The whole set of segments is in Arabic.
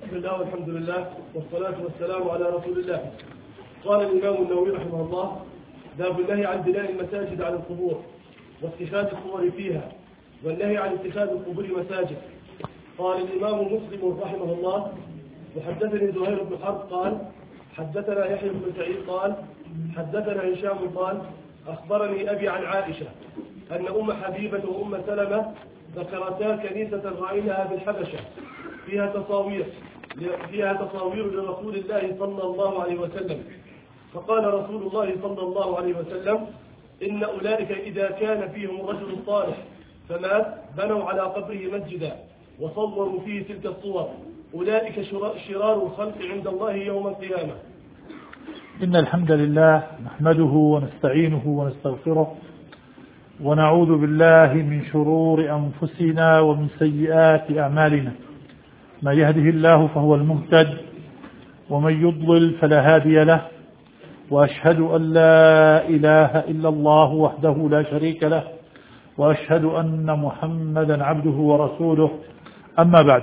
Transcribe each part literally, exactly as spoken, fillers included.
بسم الله والحمد لله والصلاة والسلام على رسول الله. قال الإمام النووي رحمه الله: باب النهي عن بناء المساجد على القبور واتخاذ الصور فيها، والنهي عن اتخاذ القبور مساجد. قال الإمام مسلم رحمه الله: وحدثني زهير بن حرب قال حدثنا يحيى بن سعيد قال حدثنا هشام قال أخبرني أبي عن عائشة أن أم حبيبة وأم سلمة ذكرتا كنيسة رأيناها بالحبشة فيها تصاوير فيها تصاوير لرسول الله صلى الله عليه وسلم، فقال رسول الله صلى الله عليه وسلم: إن أولئك إذا كان فيهم رجل صالح فمات بنوا على قبره مسجدا وصوروا فيه تلك الصور، أولئك شرار الخلق عند الله يوم القيامة. إن الحمد لله نحمده ونستعينه ونستغفره ونعوذ بالله من شرور أنفسنا ومن سيئات أعمالنا، ما يهده الله فهو المهتد ومن يضلل فلا هادي له، وأشهد أن لا إله إلا الله وحده لا شريك له، وأشهد أن محمدا عبده ورسوله. أما بعد،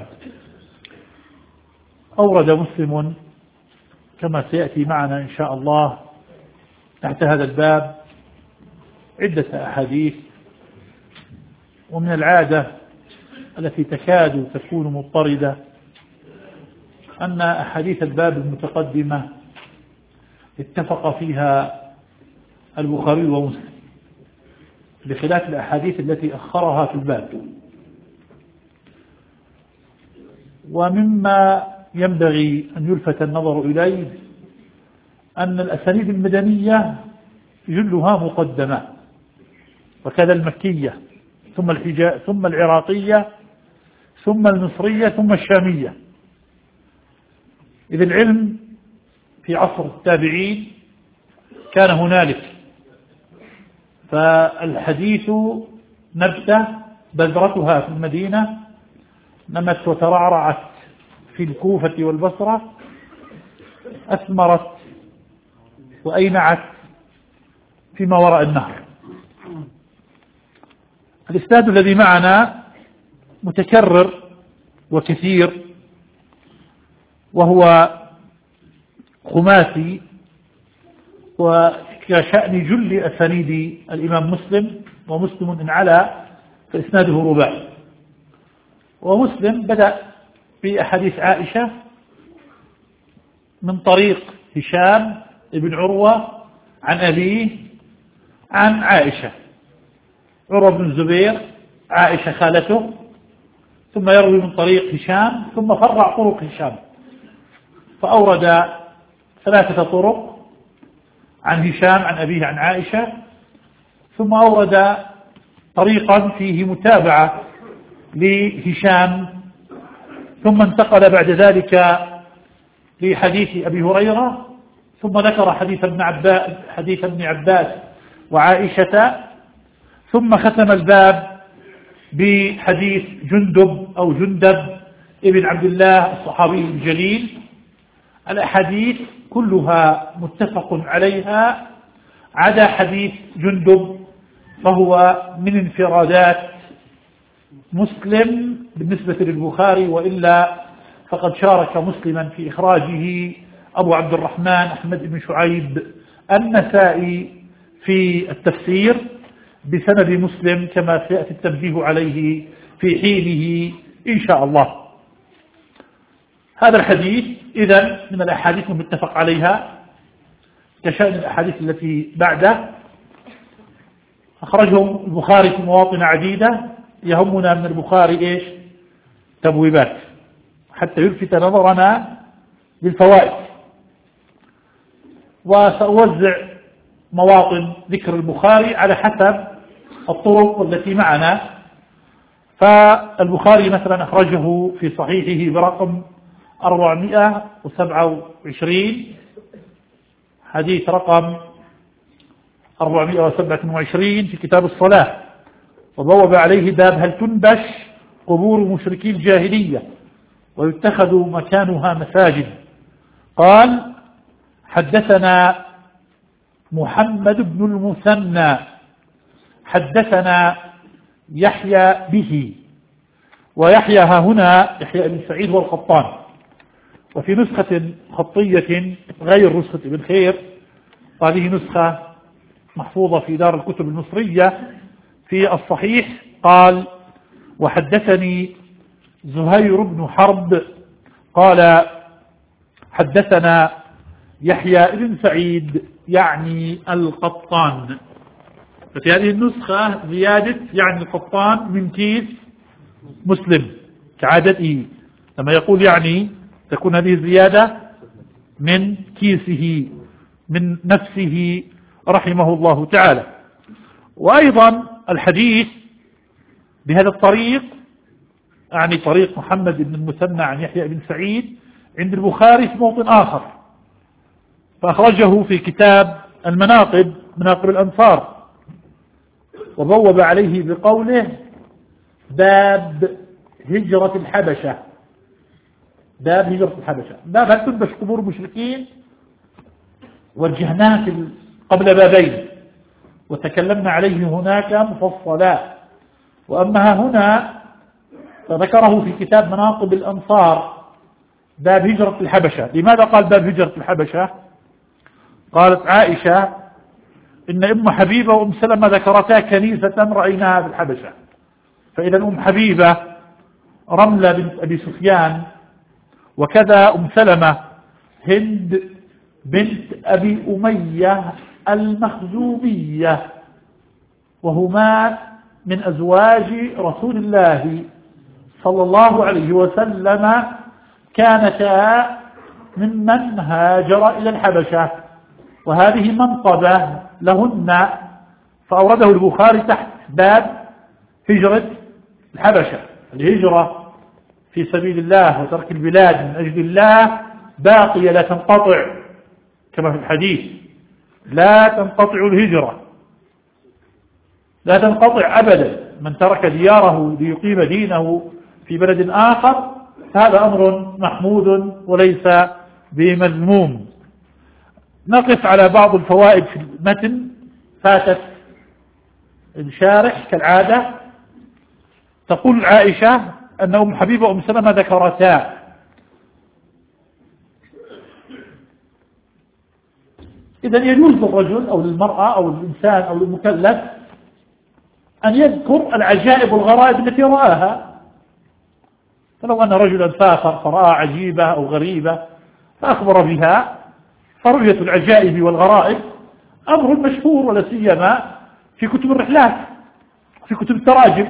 أورد مسلم كما سيأتي معنا إن شاء الله تحت هذا الباب عدة أحاديث، ومن العادة التي تكاد تكون مضطردة أن أحاديث الباب المتقدمة اتفق فيها البخاري ومسلم بخلاف الأحاديث التي أخرها في الباب. ومما ينبغي أن يلفت النظر إليه أن الأسانيد المدنية جلها مقدمة، وكذا المكية ثم الحجاز ثم العراقية ثم المصرية ثم الشامية. إذ العلم في عصر التابعين كان هنالك، فالحديث نبتة بذرتها في المدينة نمت وترعرعت في الكوفة والبصرة، أثمرت وأينعت فيما وراء النهر. الإسناد الذي معنا متكرر وكثير، وهو خماسي، وكشأن جل أسانيد الإمام مسلم، ومسلم إن علا فإسناده رباعي. ومسلم بدأ بأحاديث عائشة من طريق هشام ابن عروة عن أبيه عن عائشة، عروة بن الزبير عائشة خالته، ثم يروي من طريق هشام، ثم فرع طرق هشام، فأورد ثلاثة طرق عن هشام عن أبيه عن عائشة، ثم أورد طريقا فيه متابعة لهشام، ثم انتقل بعد ذلك لحديث أبي هريرة، ثم ذكر حديث ابن عباس حديث ابن عباس وعائشة، ثم ختم الباب بحديث جندب أو جندب ابن عبد الله الصحابي الجليل. الأحاديث كلها متفق عليها عدا حديث جندب، فهو من انفرادات مسلم بالنسبة للبخاري، وإلا فقد شارك مسلما في إخراجه أبو عبد الرحمن أحمد بن شعيب النسائي في التفسير بسند مسلم، كما سيأتي التنبيه عليه في حينه إن شاء الله. هذا الحديث إذن من الأحاديث المتفق عليها كشأن الأحاديث التي بعده، أخرجهم البخاري في مواطن عديدة. يهمنا من البخاري إيش؟ تبويبات حتى يلفت نظرنا للفوائد، وسأوزع مواطن ذكر البخاري على حسب الطرق التي معنا. فالبخاري مثلا أخرجه في صحيحه برقم أربعمائة وسبعة وعشرين، حديث رقم أربعمائة وسبعة وعشرين في كتاب الصلاة، وبوب عليه باب هل تنبش قبور مشركي الجاهلية ويتخذ مكانها مساجد. قال: حدثنا محمد بن المثنى حدثنا يحيى به، ويحيى ها هنا يحيى بن سعيد والقطان، وفي نسخة خطية غير نسخة ابن خير، هذه نسخة محفوظة في دار الكتب المصرية في الصحيح، قال: وحدثني زهير بن حرب قال حدثنا يحيى بن سعيد يعني القطان. ففي هذه النسخة زيادة يعني القطان من كيس مسلم كعادته، لما يقول يعني تكون هذه زيادة من كيسه من نفسه رحمه الله تعالى. وأيضا الحديث بهذا الطريق، يعني طريق محمد بن المثنى عن يحيى بن سعيد، عند البخاري في موطن آخر، فأخرجه في كتاب المناقب مناقب الأنصار، وبوب عليه بقوله: باب هجرة الحبشة. باب هجرة الحبشة، باب هل تنبش قبور المشركين وجهناه قبل بابين وتكلمنا عليه هناك مفصلا، وأما هنا فذكره في كتاب مناقب الأنصار باب هجرة الحبشة. لماذا قال باب هجرة الحبشة؟ قالت عائشة إن أم حبيبة وأم سلمة ذكرتا كنيسة رأيناها في الحبشة، فإذا أم حبيبة رملة بنت أبي سفيان، وكذا أم سلمة هند بنت أبي أمية المخزومية، وهما من أزواج رسول الله صلى الله عليه وسلم، كانتا ممن هاجر إلى الحبشة، وهذه منقبة لهن، فأورده البخاري تحت باب هجرة الحبشة. الهجرة في سبيل الله وترك البلاد من أجل الله باقية لا تنقطع، كما في الحديث: لا تنقطع الهجرة، لا تنقطع أبدا. من ترك دياره ليقيم دينه في بلد آخر هذا أمر محمود وليس بمذموم. نقف على بعض الفوائد في المتن فاتت الشارح كالعادة. تقول عائشة أن أم حبيبة وأم سلمة ذكرتا، إذا يجوز للرجل أو للمرأة أو الإنسان أو المكلف أن يذكر العجائب والغرائب التي رآها. فلو أن رجلا سافر فرأى عجيبة أو غريبة فأخبر بها، فرؤية العجائب والغرائب أمر مشهور، ولا سيما في كتب الرحلات في كتب التراجم.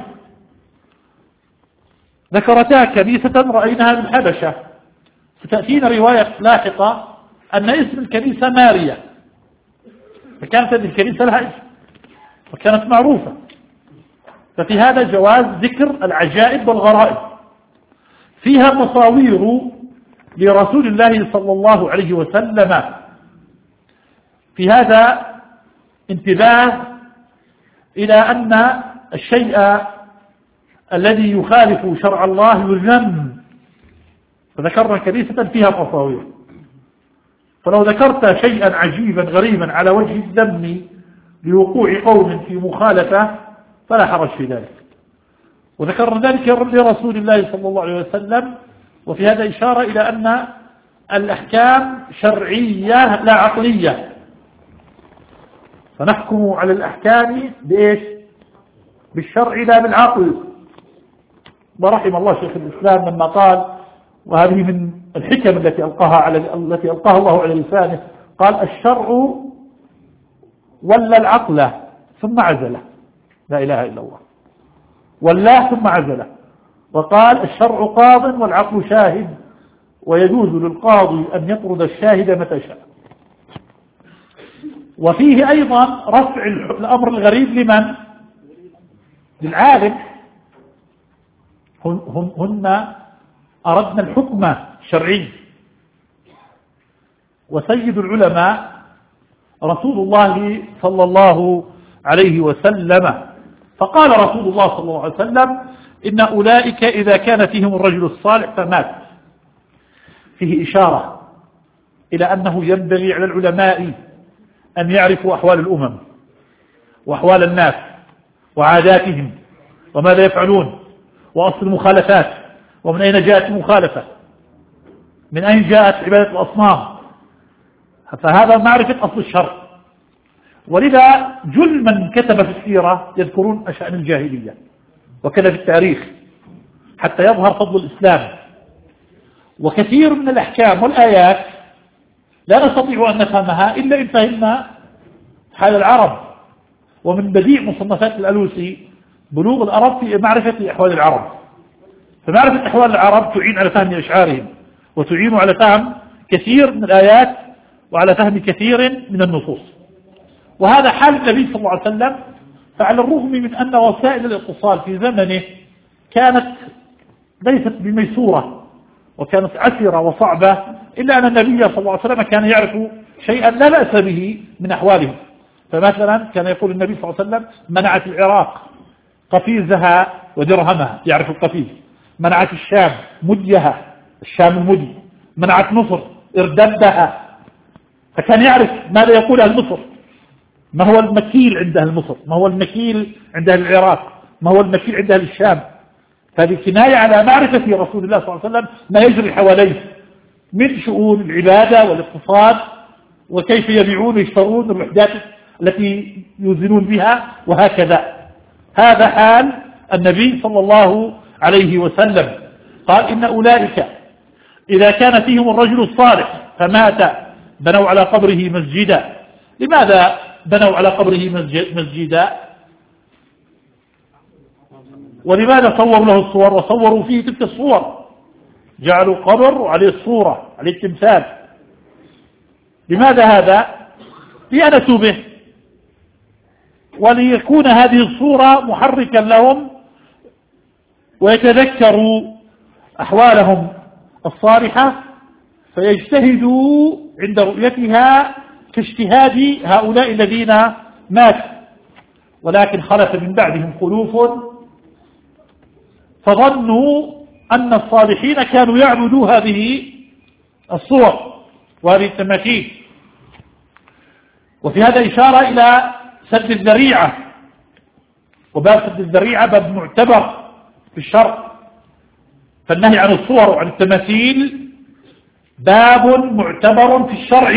ذكرتا كنيسة رأيناها بالحبشة. ستأتينا رواية لاحقة أن اسم الكنيسة ماريا، فكانت هذه الكنيسة لها اسم وكانت معروفة. ففي هذا جواز ذكر العجائب والغرائب. فيها تصاوير لرسول الله صلى الله عليه وسلم. في هذا انتباه إلى أن الشيء الذي يخالف شرع الله يذم، فذكرنا كنيسة فيها تصاوير. فلو ذكرت شيئا عجيبا غريبا على وجه الذم لوقوع قوم في مخالفة فلا حرج في ذلك. وذكرنا ذلك لرسول الله صلى الله عليه وسلم. وفي هذا إشارة إلى أن الأحكام شرعية لا عقلية، فنحكم على الأحكام بإيش؟ بالشرع لا بالعقل. ورحم الله شيخ الإسلام لما قال، وهذه من الحكم التي ألقاها على التي ألقاها الله على لسانه، قال: الشرع ولا العقل ثم عزله. لا إله إلا الله. ولا ثم عزله. وقال: الشرع قاض والعقل شاهد، ويجوز للقاضي أن يطرد الشاهد متى شاء. وفيه أيضا رفع الأمر الغريب لمن؟ للعالم. هن, هن أردنا الحكم الشرعي، وسيد العلماء رسول الله صلى الله عليه وسلم. فقال رسول الله صلى الله عليه وسلم: إن أولئك إذا كان فيهم الرجل الصالح فمات. فيه إشارة إلى أنه ينبغي على العلماء أن يعرفوا أحوال الأمم وأحوال الناس وعاداتهم وماذا يفعلون وأصل المخالفات ومن أين جاءت المخالفة. من أين جاءت عبادة الأصنام؟ فهذا معرفة أصل الشر. ولذا جل من كتب في السيرة يذكرون أشأن الجاهلية وكذا في التاريخ حتى يظهر فضل الإسلام. وكثير من الأحكام والآيات لا نستطيع أن نفهمها إلا إن فهمنا حال العرب. ومن بديع مصنفات الألوسي بلوغ العرب في معرفة أحوال العرب، فمعرفة أحوال العرب تعين على فهم أشعارهم وتعين على فهم كثير من الآيات وعلى فهم كثير من النصوص. وهذا حال النبي صلى الله عليه وسلم. فعلى الرغم من أن وسائل الاتصال في زمنه كانت ليست بميسورة وكانت عسرة وصعبة، إلا أن النبي صلى الله عليه وسلم كان يعرف شيئا لا بأس به من أحوالهم. فمثلا كان يقول النبي صلى الله عليه وسلم: منعت العراق قفيزها ودرهمها، يعرف القفيز. منعت الشام مديها، الشام المدي. منعت مصر ارددها، فكان يعرف ماذا يقول أهل مصر، ما هو المكيل عند أهل مصر، ما هو المكيل عند أهل العراق، ما هو المكيل عند أهل الشام. هذه كناية على معرفة رسول الله صلى الله عليه وسلم ما يجري حواليه من شؤون العبادة والاقتصاد، وكيف يبيعون ويشترون الوحدات التي يوزنون بها وهكذا. هذا حال النبي صلى الله عليه وسلم. قال: إن أولئك إذا كان فيهم الرجل الصالح فمات بنوا على قبره مسجدا. لماذا بنوا على قبره مسجدا؟ ولماذا صوروا له الصور وصوروا فيه تلك الصور؟ جعلوا قبر وعليه الصورة، عليه التمثال. لماذا هذا؟ ليأنسوا به وليكون هذه الصورة محركا لهم ويتذكروا أحوالهم الصالحة فيجتهدوا عند رؤيتها كاجتهاد هؤلاء الذين ماتوا. ولكن خلف من بعدهم خلوف فظنوا أن الصالحين كانوا يعبدوا هذه الصور وهذه التماثيل. وفي هذا إشارة إلى سد الذريعة، وباب سد الذريعة باب معتبر في الشرع. فالنهي عن الصور وعن التماثيل باب معتبر في الشرع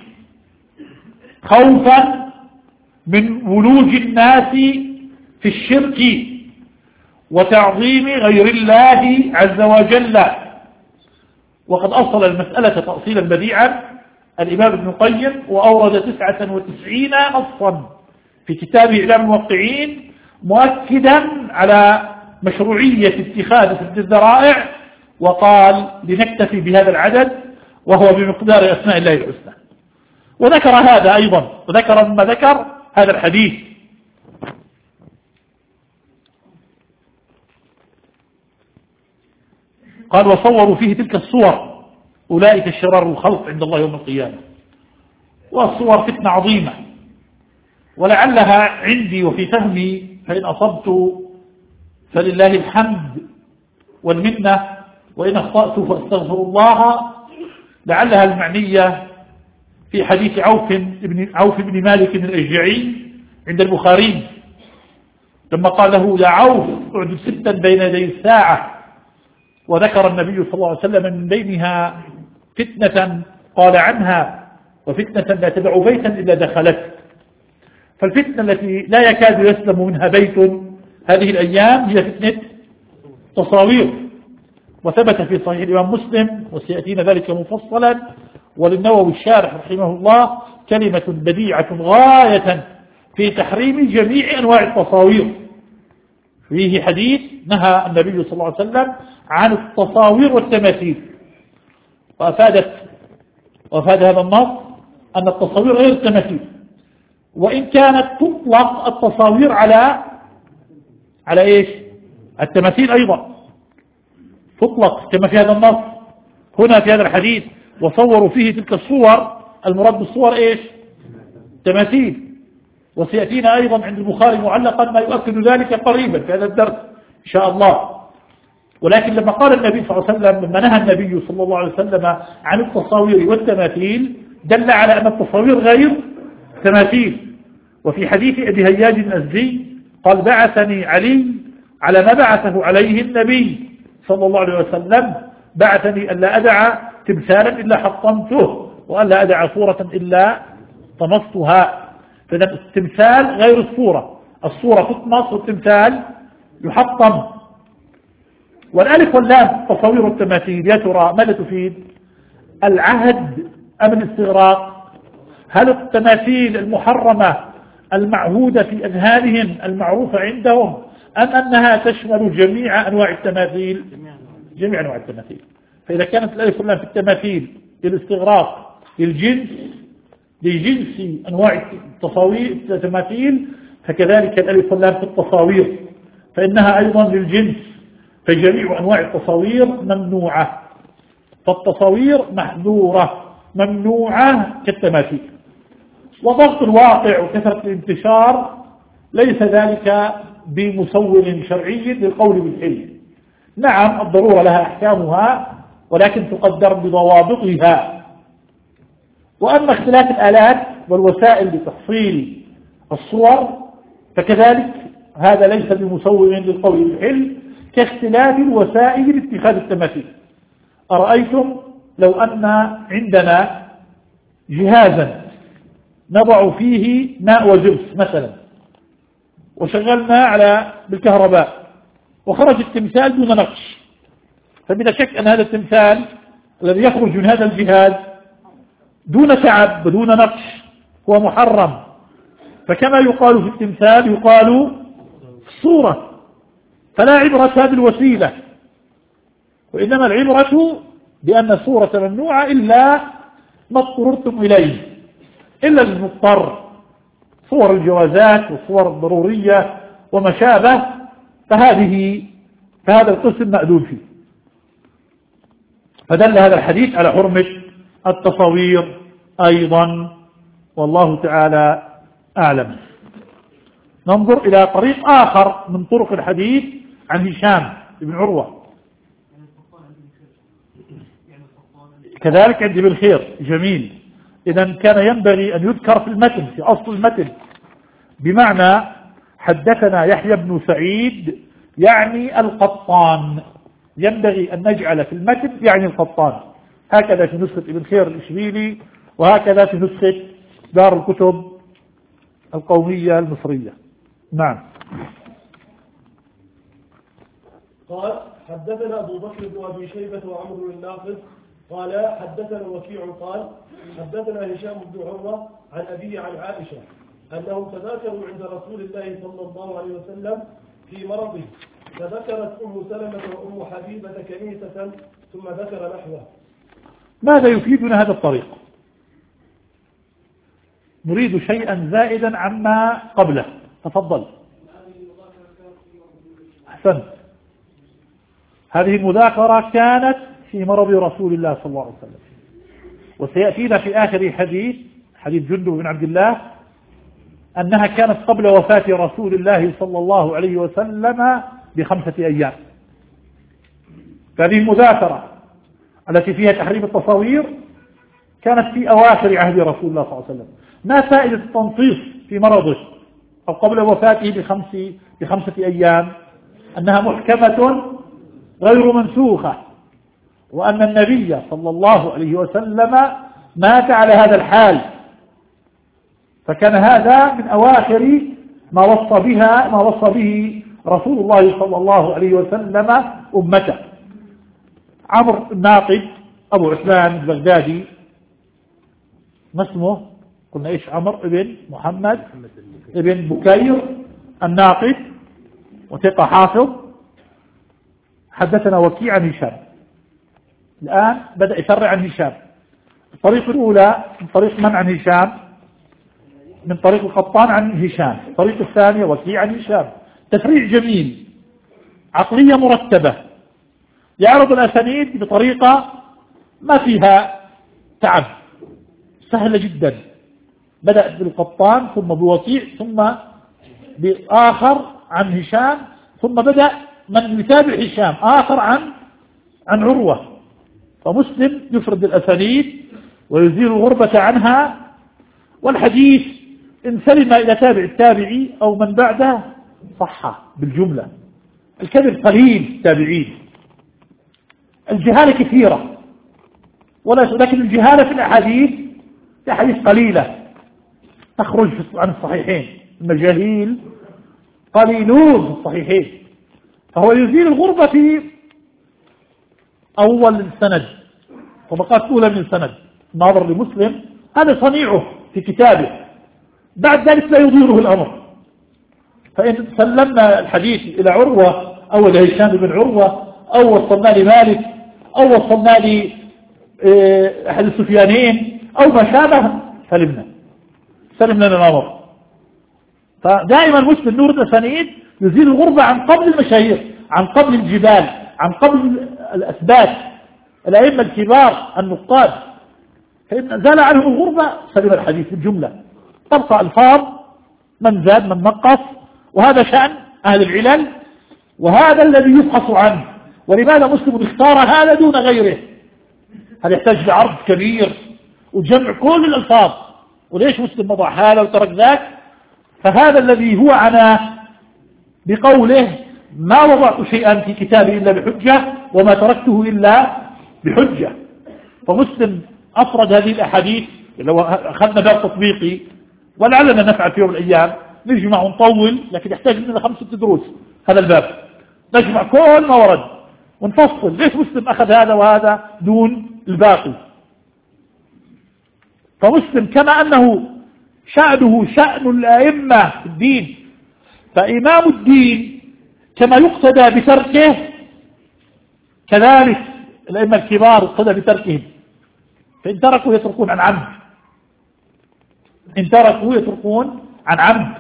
خوفا من ولوج الناس في الشرك وتعظيم غير الله عز وجل. وقد أصل المسألة تأصيلا بديعا الإمام ابن القيم، وأورد تسعة وتسعين نصا في كتابه إعلام الموقعين مؤكدا على مشروعية اتخاذ سد الذرائع، وقال: لنكتفي بهذا العدد وهو بمقدار أسماء الله الحسنى. وذكر هذا أيضا، وذكر مما ذكر هذا الحديث. قال: وصوروا فيه تلك الصور أولئك شرار الخلق عند الله يوم القيامة. والصور فتنة عظيمة، ولعلها عندي وفي فهمي، فإن أصبت فلله الحمد والمنة، وإن أخطأت فاستغفر الله، لعلها المعنية في حديث عوف بن, عوف بن مالك الأشجعي عند البخاري لما قال له: يا عوف اعدد ستا بين يدي الساعة. وذكر النبي صلى الله عليه وسلم من بينها فتنة قال عنها: وفتنة لا تدع بيتا إلا دخلت. فالفتنة التي لا يكاد يسلم منها بيت هذه الأيام هي فتنة تصاوير. وثبت في صحيح الإمام مسلم، وسيأتينا ذلك مفصلا، وللنووي الشارح رحمه الله كلمة بديعة غاية في تحريم جميع أنواع التصاوير. فيه حديث نهى النبي صلى الله عليه وسلم عن التصاوير والتماثيل، وأفادت وأفاد هذا النص أن التصاوير غير التماثيل، وإن كانت تطلق التصاوير على على إيش؟ التماثيل أيضا تطلق كما في هذا النص هنا في هذا الحديث. وصوروا فيه تلك الصور، المراد بالصور إيش؟ تماثيل. وسيأتينا أيضا عند البخاري معلقا ما يؤكد ذلك قريبا في هذا الدرس إن شاء الله. ولكن لما قال النبي صلى الله عليه وسلم، لما نهى النبي صلى الله عليه وسلم عن التصاوير والتماثيل، دل على أن التصاوير غير تماثيل. وفي حديث أبي هياج الأزدي قال: بعثني علي على ما بعثه عليه النبي صلى الله عليه وسلم، بعثني ألا أدع تمثالا إلا حطمته وألا أدع صورة إلا طمستها. فإذا التمثال غير الصورة، الصورة تطمس والتمثال يحطم. والألف واللام تصوير التماثيل يا ترى ماذا تفيد؟ العهد أم الاستغراق؟ هل التماثيل المحرمة المعهودة في أذهانهم المعروفة عندهم أم أنها تشمل جميع أنواع التماثيل؟ جميع أنواع التماثيل. فإذا كانت الألف واللام في التماثيل للاستغراق للجنس لجنس أنواع التصاوير التماثيل، فكذلك الألف واللام في التصاوير فإنها أيضا للجنس، فجميع أنواع التصاوير ممنوعة. فالتصاوير محظورة ممنوعة كالتماثيل. وضغط الواقع وكثرة الانتشار ليس ذلك بمصور شرعي للقول بالحل. نعم الضرورة لها أحكامها ولكن تقدر بضوابطها. وأما اختلاف الآلات والوسائل لتحصيل الصور فكذلك هذا ليس بمصور للقول بالحل كاختلاف الوسائل لاتخاذ التماثيل. أرأيتم لو أن عندنا جهازا نضع فيه ماء وزبس مثلا وشغلنا على بالكهرباء وخرج التمثال دون نقش، فبلا شك أن هذا التمثال الذي يخرج من هذا الجهاز دون تعب بدون نقش هو محرم. فكما يقال في التمثال يقال في الصورة، فلا عبرة هذه الوسيلة، وإنما العبرة بأن الصورة ممنوعة إلا ما اضطررتم إليه، إلا المضطر، صور الجوازات والصور الضرورية وما شابه، فهذه فهذا القسم مأذون فيه. فدل هذا الحديث على حرمة التصاوير أيضا، والله تعالى أعلم. ننظر إلى طريق آخر من طرق الحديث عن هشام بن عروة، كذلك عند ابن خير. جميل. إذا كان ينبغي أن يذكر في المتن في أصل المتن بمعنى حدثنا يحيى بن سعيد يعني القطان، ينبغي أن نجعل في المتن يعني القطان، هكذا في نسخة ابن خير الإشبيلي وهكذا في نسخة دار الكتب القومية المصرية. نعم. قال حدثنا أبو بكر بن أبي شيبة وعمرو الناقد قال حدثنا وكيع قال حدثنا هشام بن عروة عن أبيه عن عائشة أنهم تذاكروا عند رسول الله صلى الله عليه وسلم في مرضه، فذكرت أم سلمة وأم حبيبة كنيسة ثم ذكر نحوه. ماذا يفيدنا هذا الطريق؟ نريد شيئا زائدا عما قبله. تفضل. أحسنت. هذه المذاكرة كانت في مرض رسول الله صلى الله عليه وسلم، وسيأتينا في آخر حديث حديث جندب بن عبد الله أنها كانت قبل وفاة رسول الله صلى الله عليه وسلم بخمسة أيام. هذه المذاكرة التي فيها تحريم التصاوير كانت في أواخر عهد رسول الله صلى الله عليه وسلم. ما فائدة التنصيص في مرضه أو قبل وفاته بخمس بخمسة أيام؟ أنها محكمة غير منسوخة، وأن النبي صلى الله عليه وسلم مات على هذا الحال، فكان هذا من أواخر ما وصى بها ما وصى به رسول الله صلى الله عليه وسلم أمته. عمرو الناقد أبو عثمان البغدادي، ما اسمه؟ قلنا إيش؟ عمرو ابن محمد ابن بكير الناقد وثقة حافظ. حدثنا وكيع عن هشام. الآن بدأ يفرع عن هشام. الطريق الأولى من طريق من عن هشام؟ من طريق القطان عن هشام. الطريق الثانية وكيع عن هشام. تفريع جميل، عقلية مرتبة، يعرض الأسانيد بطريقة ما فيها تعب، سهلة جدا. بدأ بالقطان ثم بوكيع ثم بآخر عن هشام، ثم بدأ من يتابع هشام آخر عن عن عروة. فمسلم يفرد الأسانيد ويزيل الغربة عنها، والحديث إن سلم إلى تابع التابعي أو من بعده صح بالجملة. الكذب قليل التابعين، الجهالة كثيرة، ولكن الجهالة في الأحاديث أحاديث قليلة تخرج عن الصحيحين، المجاهيل قليلون في الصحيحين، فهو يزيل الغربة في أول السند، طبقات أولى من السند، ناظر لمسلم هذا صنيعه في كتابه، بعد ذلك لا يضيره الأمر. فإن سلمنا الحديث إلى عروة أو إلى هشام بن عروة أو وصلنا لمالك أو وصلنا لأحد السفيانين أو ما شابه سلمنا سلمنا الأمر. فدائما مسلم نور الأسانيد يزيل الغربة عن قبل المشاهير، عن قبل الجبال، عن قبل الأثبات الأئمة الكبار النقاد، فإن زال عنهم الغربة سلم الحديث بالجملة، تبقى ألفاظ من زاد من نقص، وهذا شأن أهل العلل، وهذا الذي يبحث عنه. ولماذا مسلم اختار هذا دون غيره؟ هذا يحتاج لعرض كبير وجمع كل الألفاظ، وليش مسلم وضع هذا وترك ذاك؟ فهذا الذي هو عناه بقوله ما وضعت شيئا في كتابي إلا بحجة وما تركته إلا بحجة. فمسلم أفرد هذه الأحاديث، لو أخذنا باب تطبيقي ولعلنا نفعل في يوم الأيام نجمع ونطول، لكن يحتاج مننا خمسة دروس هذا الباب، نجمع كل ما ورد ونفصل ليش مسلم أخذ هذا وهذا دون الباقي. فمسلم كما أنه شأنه شأن الأئمة في الدين، فإمام الدين كما يقتدى بتركه كذلك الأئمة الكبار يقتدى بتركهم، فإن تركوا يتركون عن عمد، إن تركوا يتركون عن عمد.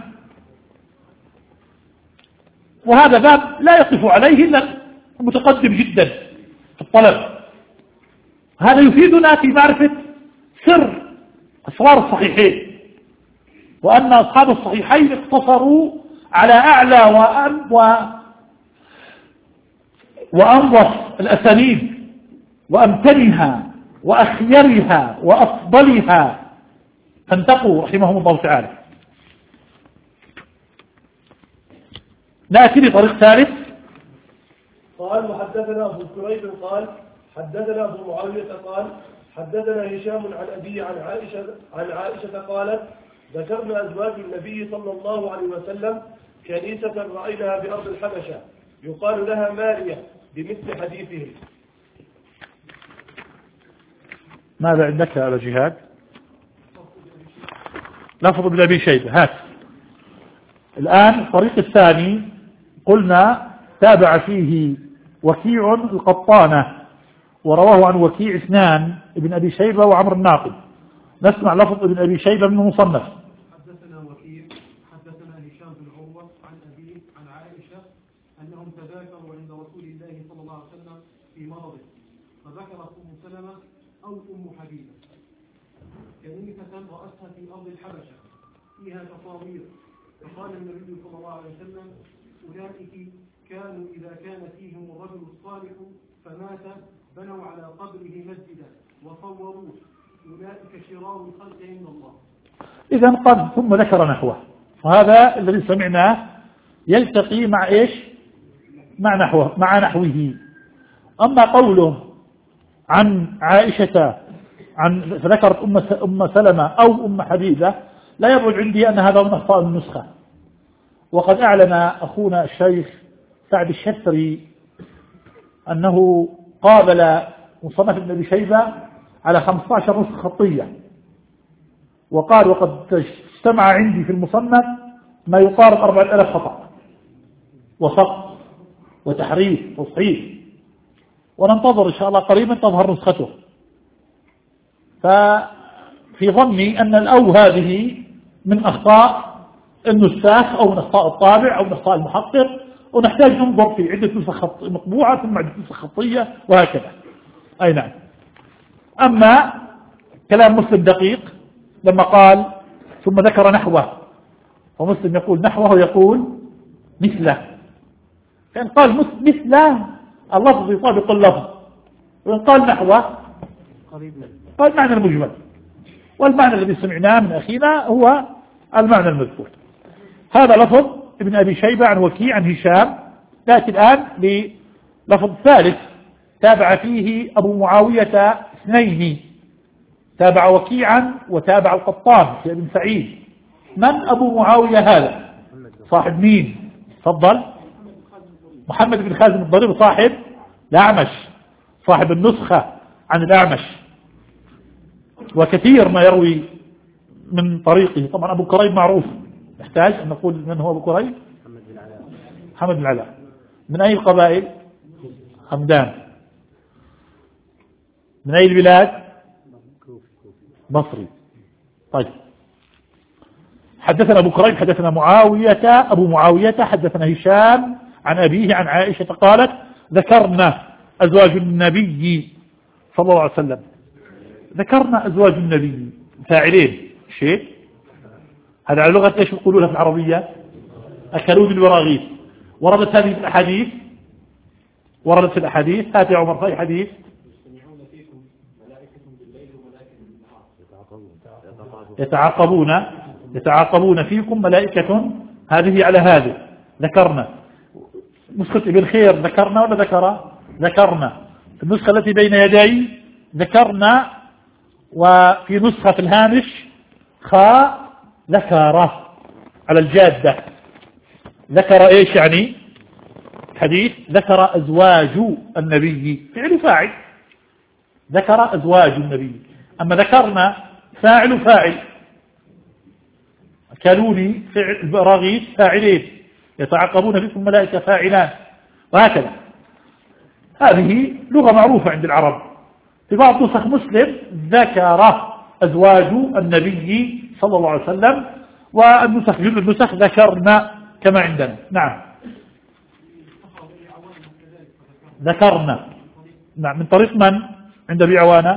وهذا باب لا يقف عليه إلا متقدم جدا في الطلب. هذا يفيدنا في معرفة سر أسرار الصحيحين، وأن أصحاب الصحيحين اقتصروا على أعلى وأم و وأنظف الأسانيد وأمتنها وأخيرها وأفضلها، فانتقوا رحمهم الله تعالى. نأتي لطريق ثالث. قال وحدثنا أبو كريب قال حدثنا أبو معاوية قال حدثنا هشام عن أبي عن عائشة عن عائشة قالت ذكرنا أزواج النبي صلى الله عليه وسلم كنيسة رأيناها بأرض الحبشة يقال لها مارية بمثل حديثهم. ماذا عندك على جهاد؟ لفظ ابن أبي شيبة. هات الآن الطريق الثاني قلنا تابع فيه وكيع القطانة ورواه عن وكيع اثنان ابن أبي شيبة وعمر الناقد. نسمع لفظ ابن أبي شيبة من المصنف. حدثنا وكيع حدثنا هشام بن عروة عن أبيه عن عائشة أنهم تذاكروا عند رسول الله صلى الله عليه وسلم في مرضه، فذكرت أم سلمة أو أم حبيبة كنيسة رأتها في أرض الحبشة فيها تصاوير، فقال النبي صلى الله عليه وسلم أولئك كانوا إذا كان فيهم الرجل الصالح فمات بنوا على قبره مسجدا وصوروه، أولئك شرار الخلق عند الله. إذا قد ثم ذكر نحوه، وهذا الذي سمعناه يلتقي مع إيش؟ مع نحوه مع نحوه. أما قوله عن عائشة عن فذكرت أم أم سلمة أو أم حبيبة لا يبعد عندي أن هذا من أخطاء النسخة، وقد أعلن أخونا الشيخ سعد الشثري أنه قابل مصنف ابن أبي شيبة على خمسة عشر نسخة خطية، وقال وقد اجتمع عندي في المصنف ما يقارب أربعة آلاف خطأ وسقط وتحريف وتصحيح، وننتظر إن شاء الله قريبا تظهر نسخته. ففي ظني أن الأو هذه من أخطاء النساخ أو من أخطاء الطابع أو من أخطاء المحقق، ونحتاج ننظر في عدة نسخ مطبوعة ثم عدة نسخ خطية وهكذا. أي نعم. أما كلام مسلم دقيق لما قال ثم ذكر نحوه، ومسلم يقول نحوه يقول مثله، فإن قال مثله اللفظ يطابق اللفظ، وإن قال نحوه قال معنى المجمل، والمعنى الذي سمعناه من أخينا هو المعنى المذكور. هذا لفظ ابن أبي شيبة عن وكيع عن هشام. نأتي الآن للفظ الثالث تابع فيه أبو معاوية اثنين، تابع وكيعا وتابع القطان في ابن سعيد. من أبو معاوية هذا؟ صاحب مين؟ تفضل. محمد بن خازم الضرير صاحب الأعمش، صاحب النسخة عن الأعمش، وكثير ما يروي من طريقه. طبعا أبو كريب معروف، يحتاج أن نقول من هو أبو كريب؟ محمد بن العلاء. من أي القبائل؟ همدان. من أي البلاد؟ مصري. طيب، حدثنا أبو كريب حدثنا معاوية أبو معاوية حدثنا هشام عن أبيه عن عائشة قالت ذكرنا أزواج النبي صلى الله عليه وسلم. ذكرنا أزواج النبي فاعلين شيء، هذا على لغة ايش يقولونها في العربية؟ أكلوا بالبراغيث. وردت هذه الأحاديث، وردت في الأحاديث. هات يا عمر في حديث يتعاقبون يتعاقبون فيكم ملائكة، هذه على هذه. ذكرنا. نسخة ابن خير ذكرنا ولا ذكر؟ ذكرنا. في النسخة التي بين يدي ذكرنا، وفي نسخة في الهامش خاء ذكره على الجادة. ذكر ايش يعني؟ حديث ذكر أزواج النبي، فعل فاعل، ذكر أزواج النبي. أما ذكرنا فاعل فاعل، كالوني فعل براغيث فاعلين، يتعاقبون بكم ملائكة فاعلان، وهكذا. هذه لغة معروفة عند العرب. في بعض نسخ مسلم ذكر أزواج النبي صلى الله عليه وسلم، والنسخ جل النسخ ذكرنا كما عندنا. نعم، ذكرنا. نعم، من طريق من عند أبي عوانة؟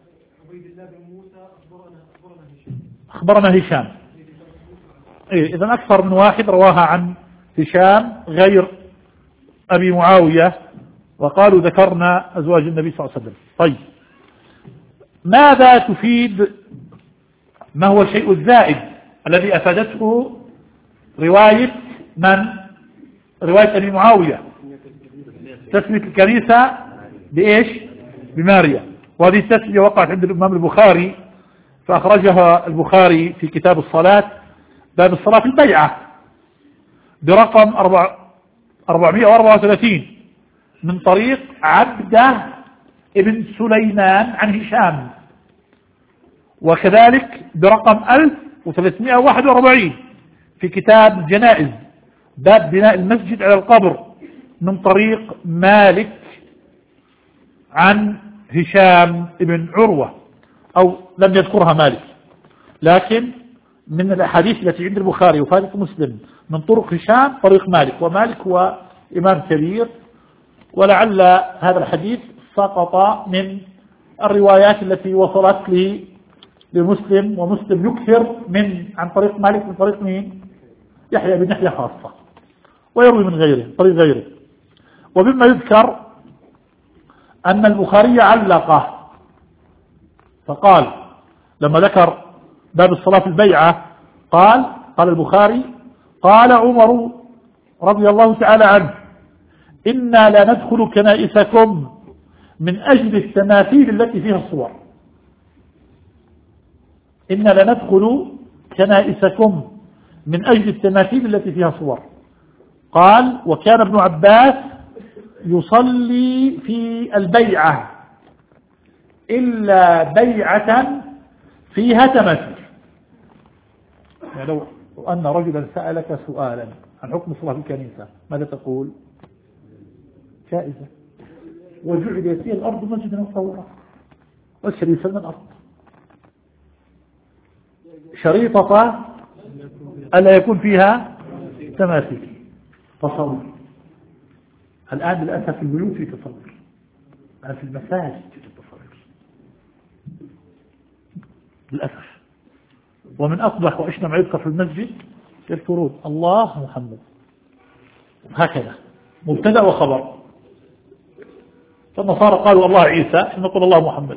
أخبرنا هشام. إيه، إذن أكثر من واحد رواها عن هشام غير أبي معاوية، وقالوا ذكرنا أزواج النبي صلى الله عليه وسلم. طيب، ماذا تفيد؟ ما هو الشيء الزائد الذي أفادته رواية من؟ رواية أبي معاوية، تسمية الكنيسة بإيش؟ بماريا. وهذه التسمية وقعت عند الإمام البخاري، فأخرجها البخاري في كتاب الصلاة، باب الصلاة في البيعة، برقم أربعمائة وأربعة وثلاثين، من طريق عبده ابن سليمان عن هشام، وكذلك برقم ألف وثلاثمائة وواحد وأربعين في كتاب الجنائز، باب بناء المسجد على القبر، من طريق مالك عن هشام ابن عروة، أو لم يذكرها مالك، لكن من الأحاديث التي عند البخاري وفارق مسلم من طرق هشام طريق مالك، ومالك هو إمام كبير، ولعل هذا الحديث سقط من الروايات التي وصلت لي لمسلم، ومسلم يكثر من عن طريق مالك من طريق مين؟ يحيى بن يحيى خاصة، ويروي من غيره طريق غيره. ومما يذكر أن البخاري علقه، فقال لما ذكر باب الصلاة في البيعة قال قال البخاري قال عمر رضي الله تعالى عنه إنا لا ندخل كنائسكم من أجل التماثيل التي فيها الصور. إنا لا ندخل كنائسكم من أجل التماثيل التي فيها صور. قال وكان ابن عباس يصلي في البيعة إلا بيعة فيها تماثيل. يعني لو أن رجلا سألك سؤالا عن حكم الصلاة في الكنيسة ماذا تقول؟ جائزة. وجعلت فيها الأرض مسجدا وطهورا، والشريفة من الأرض شريطة ألا يكون فيها تماثيل. تصور الآن للأسف في البيوت في تصور، أنا في المساجد في تصور للأسف. ومن أقبح وإشنا ما يذكر في المسجد يذكرون الله محمد، هكذا مبتدأ وخبر. فالنصارى قالوا الله عيسى، نقول الله محمد.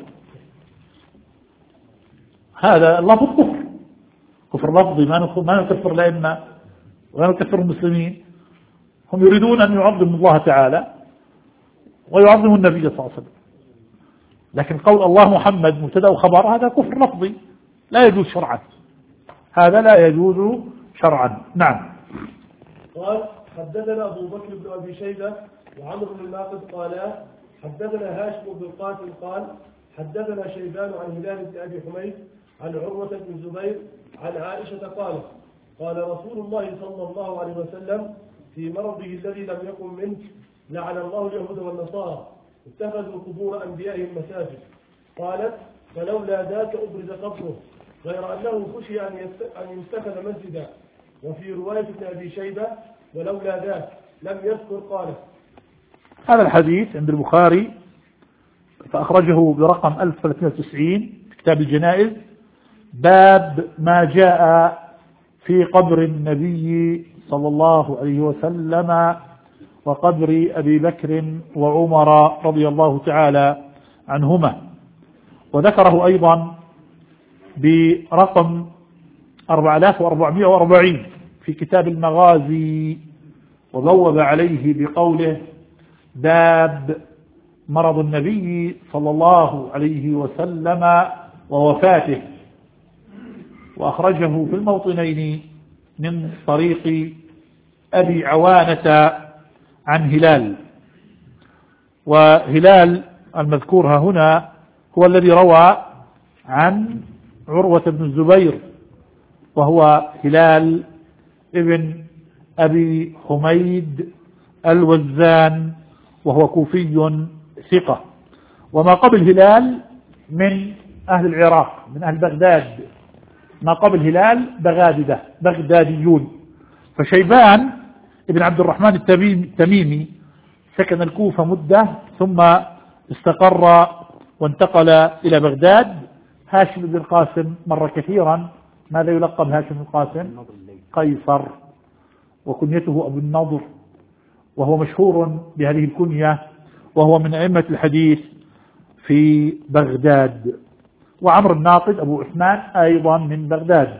هذا لفظ كفر، كفر لفظي، ما نكفر الأئمة ولا نكفر المسلمين. هم يريدون أن يعظموا الله تعالى ويعظم النبي صلى الله عليه وسلم. لكن قول الله محمد مبتدأ وخبر هذا كفر لفظي لا يجوز شرعا، هذا لا يجوز شرعا. نعم. قال حدثنا أبو بكر بن أبي شيبة وعمر بن الناقد قالا حدثنا هاشم بن القاسم قال حدثنا شيبان عن هلال بن أبي حميد عن عروة بن الزبير عن عائشة قال قال رسول الله صلى الله عليه وسلم في مرضه الذي لم يقم منه لعن الله اليهود والنصارى اتخذوا قبور أنبيائهم مساجد. قالت فلولا ذاك أبرز قبره غير أنه خشي أن يتخذ مسجدا. وفي رواية ابن أبي شيبة ولولا ذاك لم يذكر. قال هذا الحديث عند البخاري فأخرجه برقم ألف وثلاثمائة وتسعين في كتاب الجنائز، باب ما جاء في قبر النبي صلى الله عليه وسلم وقبر أبي بكر وعمر رضي الله تعالى عنهما. وذكره أيضا برقم أربعة آلاف وأربعمائة وأربعين في كتاب المغازي، وبوب عليه بقوله باب مرض النبي صلى الله عليه وسلم ووفاته، وأخرجه في الموطنين من طريق أبي عوانة عن هلال. وهلال المذكور هنا هو الذي روى عن عروة بن الزبير، وهو هلال ابن أبي حميد الوزان، وهو كوفي ثقة. وما قبل هلال من أهل العراق، من أهل بغداد، ما قبل هلال بغاددة بغداديون. فشيبان ابن عبد الرحمن التميمي سكن الكوفة مدة ثم استقر وانتقل إلى بغداد. هاشم بن القاسم مر كثيرا. ماذا يلقب هاشم بن القاسم؟ قيصر، وكنيته أبو النضر، وهو مشهور بهذه الكنية، وهو من أئمة الحديث في بغداد. وعمر الناقد أبو عثمان أيضا من بغداد.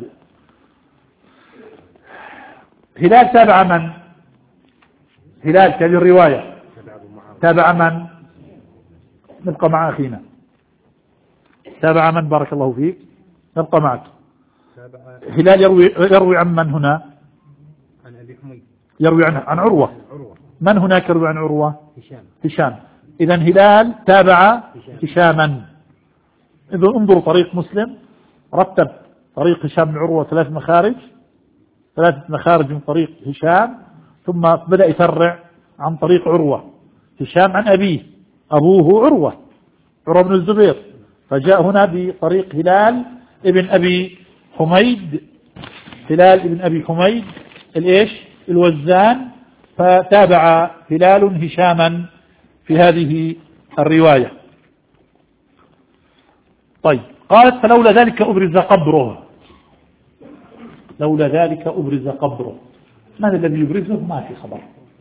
هلال تابع من؟ هلال هذه الرواية تابع من؟ نبقى مع أخينا. تابع من؟ بارك الله فيك، نبقى معك. هلال يروي, يروي عن من هنا؟ عن أبي حميد. يروي عن, عن عروة. من هناك يروي عن عروة؟ هشام. هشام. إذن هلال تابع هشاما. إذن انظروا طريق مسلم رتب طريق هشام بن عروة ثلاث مخارج، ثلاثة مخارج من طريق هشام، ثم بدأ يفرع عن طريق عروة. هشام عن أبيه، أبوه عروة عروة بن الزبير، فجاء هنا بطريق هلال ابن أبي حميد، هلال ابن أبي حميد الإيش الوزان، فتابع هلال هشاما في هذه الرواية. طيب، قالت فلولا ذلك أبرز قبره. لولا ذلك أبرز قبره، من الذي يبرزه؟ ما في خبر.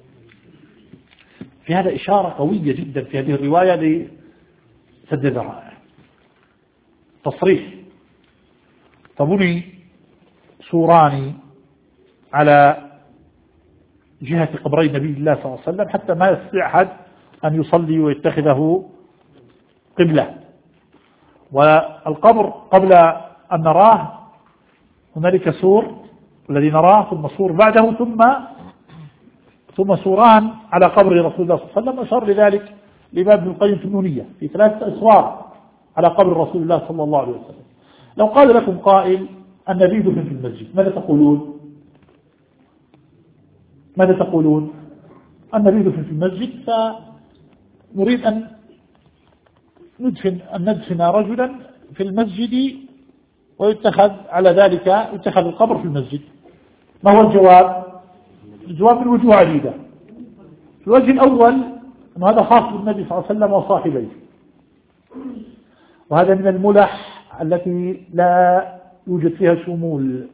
في هذا إشارة قوية جدا في هذه الرواية لسد الذرائع، تصريح. فبني سوران على جهة قبري النبي الله صلى الله عليه وسلم حتى ما يستطيع أحد أن يصلي ويتخذه قبلة. والقبر قبل أن نراه هنالك سور الذي نراه، ثم سور بعده، ثم ثم سوران على قبر رسول الله صلى الله عليه وسلم. أشار لذلك الإمام ابن القيم في النونية في ثلاثة أسوار على قبر رسول الله صلى الله عليه وسلم. لو قال لكم قائل النبي دفن في المسجد، ماذا تقولون؟ ماذا تقولون؟ النبي دفن في المسجد، فنريد أن ندفن أن ندفن رجلا في المسجد ويتخذ على ذلك يتخذ القبر في المسجد. ما هو الجواب؟ الجواب من وجوه عديدة. الوجه الأول أن هذا خاص بالنبي صلى الله عليه وسلم وصاحبيه، وهذا من الملح التي لا يوجد فيها شمول.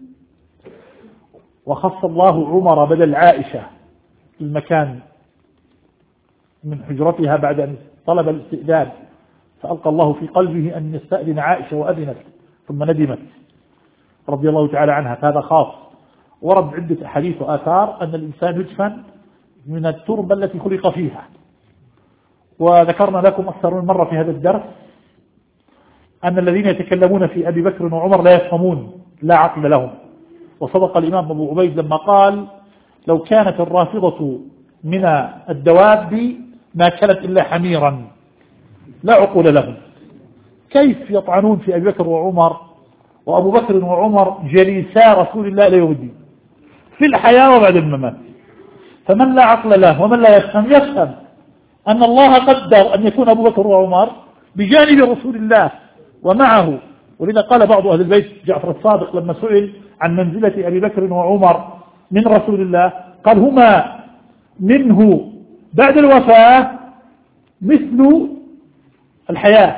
وخص الله عمر بدل عائشة في المكان من حجرتها بعد أن طلب الاستئذان، فألقى الله في قلبه أن يستأذن عائشة وأذنت ثم ندمت رضي الله تعالى عنها، فهذا خاص. ورد عدة أحاديث وآثار أن الإنسان يدفن من التربة التي خلق فيها، وذكرنا لكم أكثر من مرة في هذا الدرس أن الذين يتكلمون في أبي بكر وعمر لا يفهمون، لا عقل لهم. وصدق الإمام أبو عبيد لما قال لو كانت الرافضة من الدواب ما كانت إلا حميرا لا عقول لهم. كيف يطعنون في أبي بكر وعمر وأبو بكر وعمر جليسا رسول الله إلى يوم الدين في الحياة وبعد الممات؟ فمن لا عقل له ومن لا يفهم يفهم أن الله قدر أن يكون أبو بكر وعمر بجانب رسول الله ومعه. ولذا قال بعض أهل البيت جعفر الصادق لما سئل عن منزلة أبي بكر وعمر من رسول الله قال هما منه بعد الوفاة مثل الحياة،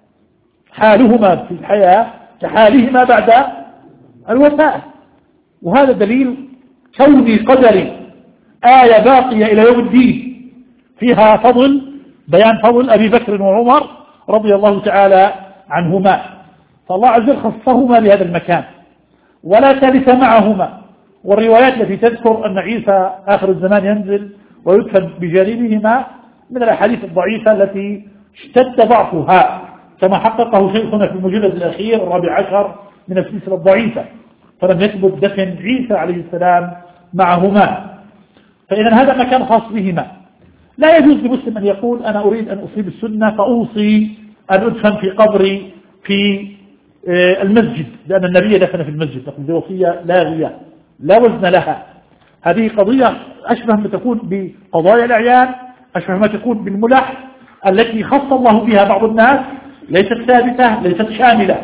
حالهما في الحياة كحالهما بعد الوفاة. وهذا دليل كوني قدري، آية باقية إلى يوم الدين فيها فضل بيان فضل أبي بكر وعمر رضي الله تعالى عنهما. فالله عز وجل خصهما لهذا المكان ولا ثالث معهما. والروايات التي تذكر أن عيسى آخر الزمان ينزل ويدفن بجانبهما من الأحاديث الضعيفة التي اشتد ضعفها كما حققه شيخنا في المجلد الأخير الرابع عشر من السلسلة الضعيفة، فلم يثبت دفن عيسى عليه السلام معهما. فإذا هذا مكان خاص بهما. لا يجوز لمسلم أن يقول أنا أريد أن أصيب السنة فأوصي أن أدفن في قبري في المسجد لأن النبي دفن في المسجد. تقول دي وصية لاغية لا وزن لها. هذه قضية أشبه ما تكون بقضايا الأعيان، أشبه ما تكون بالملح التي خص الله بها بعض الناس، ليست ثابتة ليست شاملة.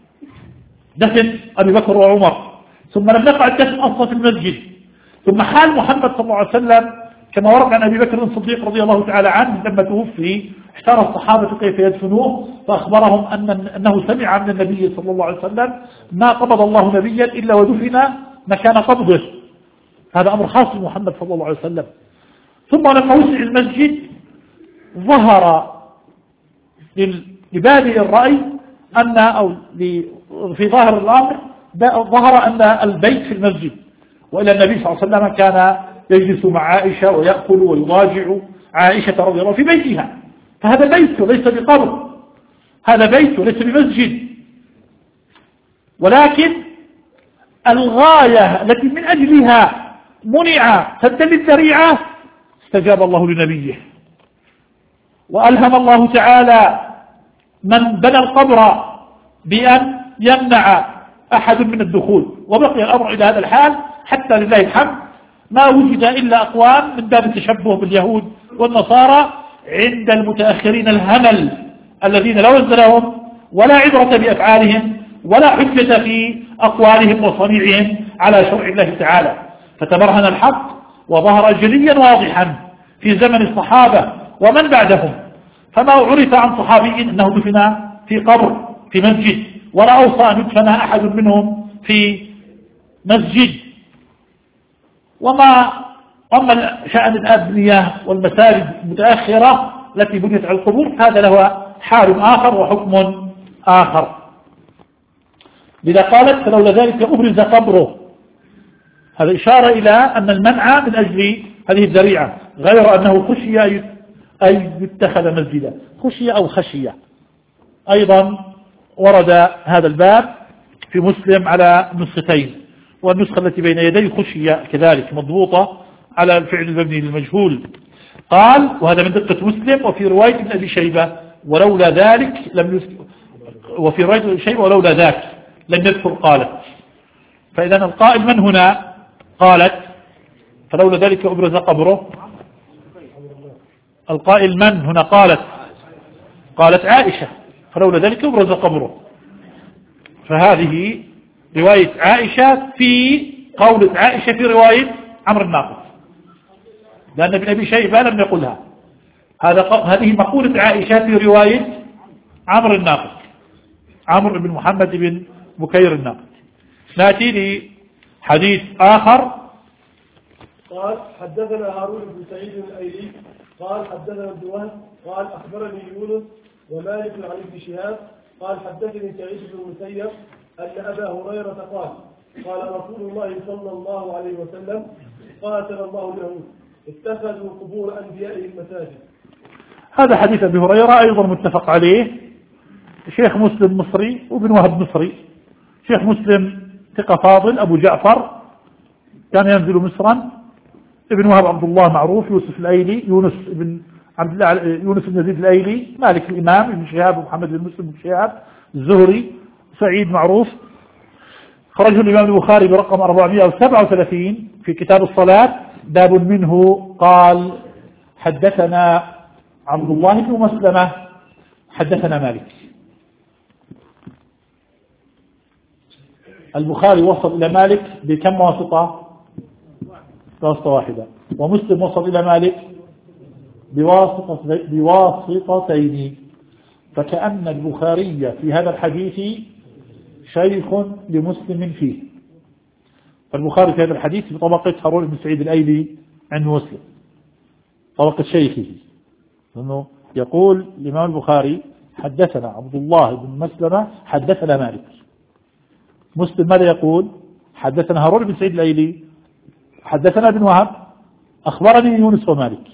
دفن أبي بكر وعمر ثم لم يقع الدفن أصلا في المسجد. ثم حال محمد صلى الله عليه وسلم كما ورد عن أبي بكر الصديق رضي الله تعالى عنه لما توفي احتار الصحابة كيف يدفنوه فأخبرهم أن أنه سمع من النبي صلى الله عليه وسلم ما قبض الله نبيا إلا ودفن مكان قبضه. هذا أمر خاص بمحمد صلى الله عليه وسلم. ثم لما وسع المسجد ظهر لبادئ الرأي أن أو في ظاهر الأمر ظهر أن البيت في المسجد، وإلى النبي صلى الله عليه وسلم كان يجلس مع عائشة ويأكل ويضاجع عائشة رضي الله في بيتها. فهذا بيت وليس بقبر، هذا بيت وليس بمسجد. ولكن الغاية التي من أجلها منع سدا للذريعة استجاب الله لنبيه، وألهم الله تعالى من بنى القبر بأن يمنع أحد من الدخول. وبقي الأمر إلى هذا الحال حتى لله الحمد ما وجد إلا أقوام من باب التشبه باليهود والنصارى عند المتأخرين الهمل الذين لا وزن لهم ولا عبرة بأفعالهم ولا حجة في أقوالهم وصنيعهم على شرع الله تعالى. فتبرهن الحق وظهر جليا واضحا في زمن الصحابة ومن بعدهم. فما عرف عن صحابي أنه دفن في قبر في مسجد، ولا أوصى أن يدفن أحد منهم في مسجد. وما أما شأن الأبنية والمساجد المتأخرة التي بنيت على القبور هذا له حال آخر وحكم آخر. لذا قالت فلولا ذلك أبرز قبره. هذا إشارة إلى أن المنع من أجل هذه الذريعة، غير أنه خشي أي يتخذ مسجدا، خشي أو خشية. أيضا ورد هذا الباب في مسلم على نسختين، والنسخة التي بين يدي خشية كذلك مضبوطة على الفعل المبني للمجهول. قال وهذا من دقة مسلم. وفي رواية ابن أبي شيبة ولولا ذلك لم يذكر، وفي رواية ابن أبي شيبة ولولا ذاك لم يذكر قالت. فإذا القائل من هنا؟ قالت فلولا ذلك أبرز قبره. القائل من هنا؟ قالت قالت عائشة فلولا ذلك أبرز قبره. فهذه رواية عائشة في قولة عائشة في رواية عمرو الناقد، لأن ابن أبي شيبة لم يقلها. هذا هذه مقولة عائشة في رواية عمرو الناقد، عمرو بن محمد بن بكير الناقد. نأتي لحديث آخر. قال حدثنا هارون بن سعيد الأيلي قال حدثنا ابن وهب قال أخبرني يونس ومالك عن ابن شهاب قال حدثني سعيد بن المسيب أن أبا هريرة قال قال رسول الله صلى الله عليه وسلم قاتل الله اليهود اتخذوا قبور أنبيائهم مساجد. هذا حديث أبي هريرة أيضا متفق عليه. شيخ مسلم مصري وابن وهب مصري. شيخ مسلم ثقة فاضل أبو جعفر كان ينزل مصرا. ابن وهب عبد الله معروف. يوسف الأيلي يونس بن عبد الله يونس بن يزيد الأيلي. مالك الإمام ابن شهاب ومحمد بن مسلم بن شهاب. الزهري. سعيد معروف. خرجه الإمام البخاري برقم أربعمائة وسبعة وثلاثين في كتاب الصلاة. باب منه قال حدثنا عبد الله بن مسلمة حدثنا مالك. البخاري وصل إلى مالك بكم واسطة؟ واسطة واحدة. ومسلم وصل إلى مالك بواسطة بواسطتين. فكأن البخاري في هذا الحديث شيخ لمسلم فيه. فالبخاري في هذا الحديث بطبقة هارون بن سعيد الأيلي عند مسلم، طبقة شيخه، لأنه يقول الإمام البخاري حدثنا عبد الله بن مسلمة حدثنا مالك. مسلم ماذا يقول؟ حدثنا هارون بن سعيد الأيلي حدثنا ابن وهب أخبرني يونس ومالك.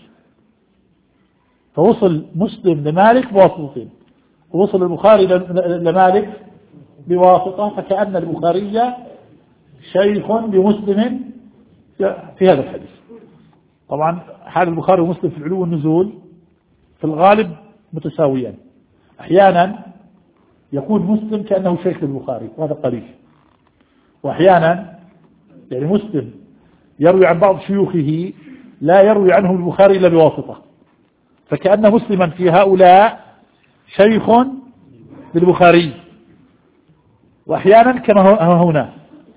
فوصل مسلم لمالك بواسطتين، ووصل البخاري لمالك بواسطة. فكأن البخاري شيخ لمسلم في هذا الحديث. طبعا حال البخاري ومسلم في العلو والنزول في الغالب متساويان. أحيانا يكون مسلم كأنه شيخ للبخاري وهذا قليل، وأحيانا يعني مسلم يروي عن بعض شيوخه لا يروي عنه البخاري إلا بواسطة. فكأن مسلما في هؤلاء شيخ للبخاري. وأحيانا كما هنا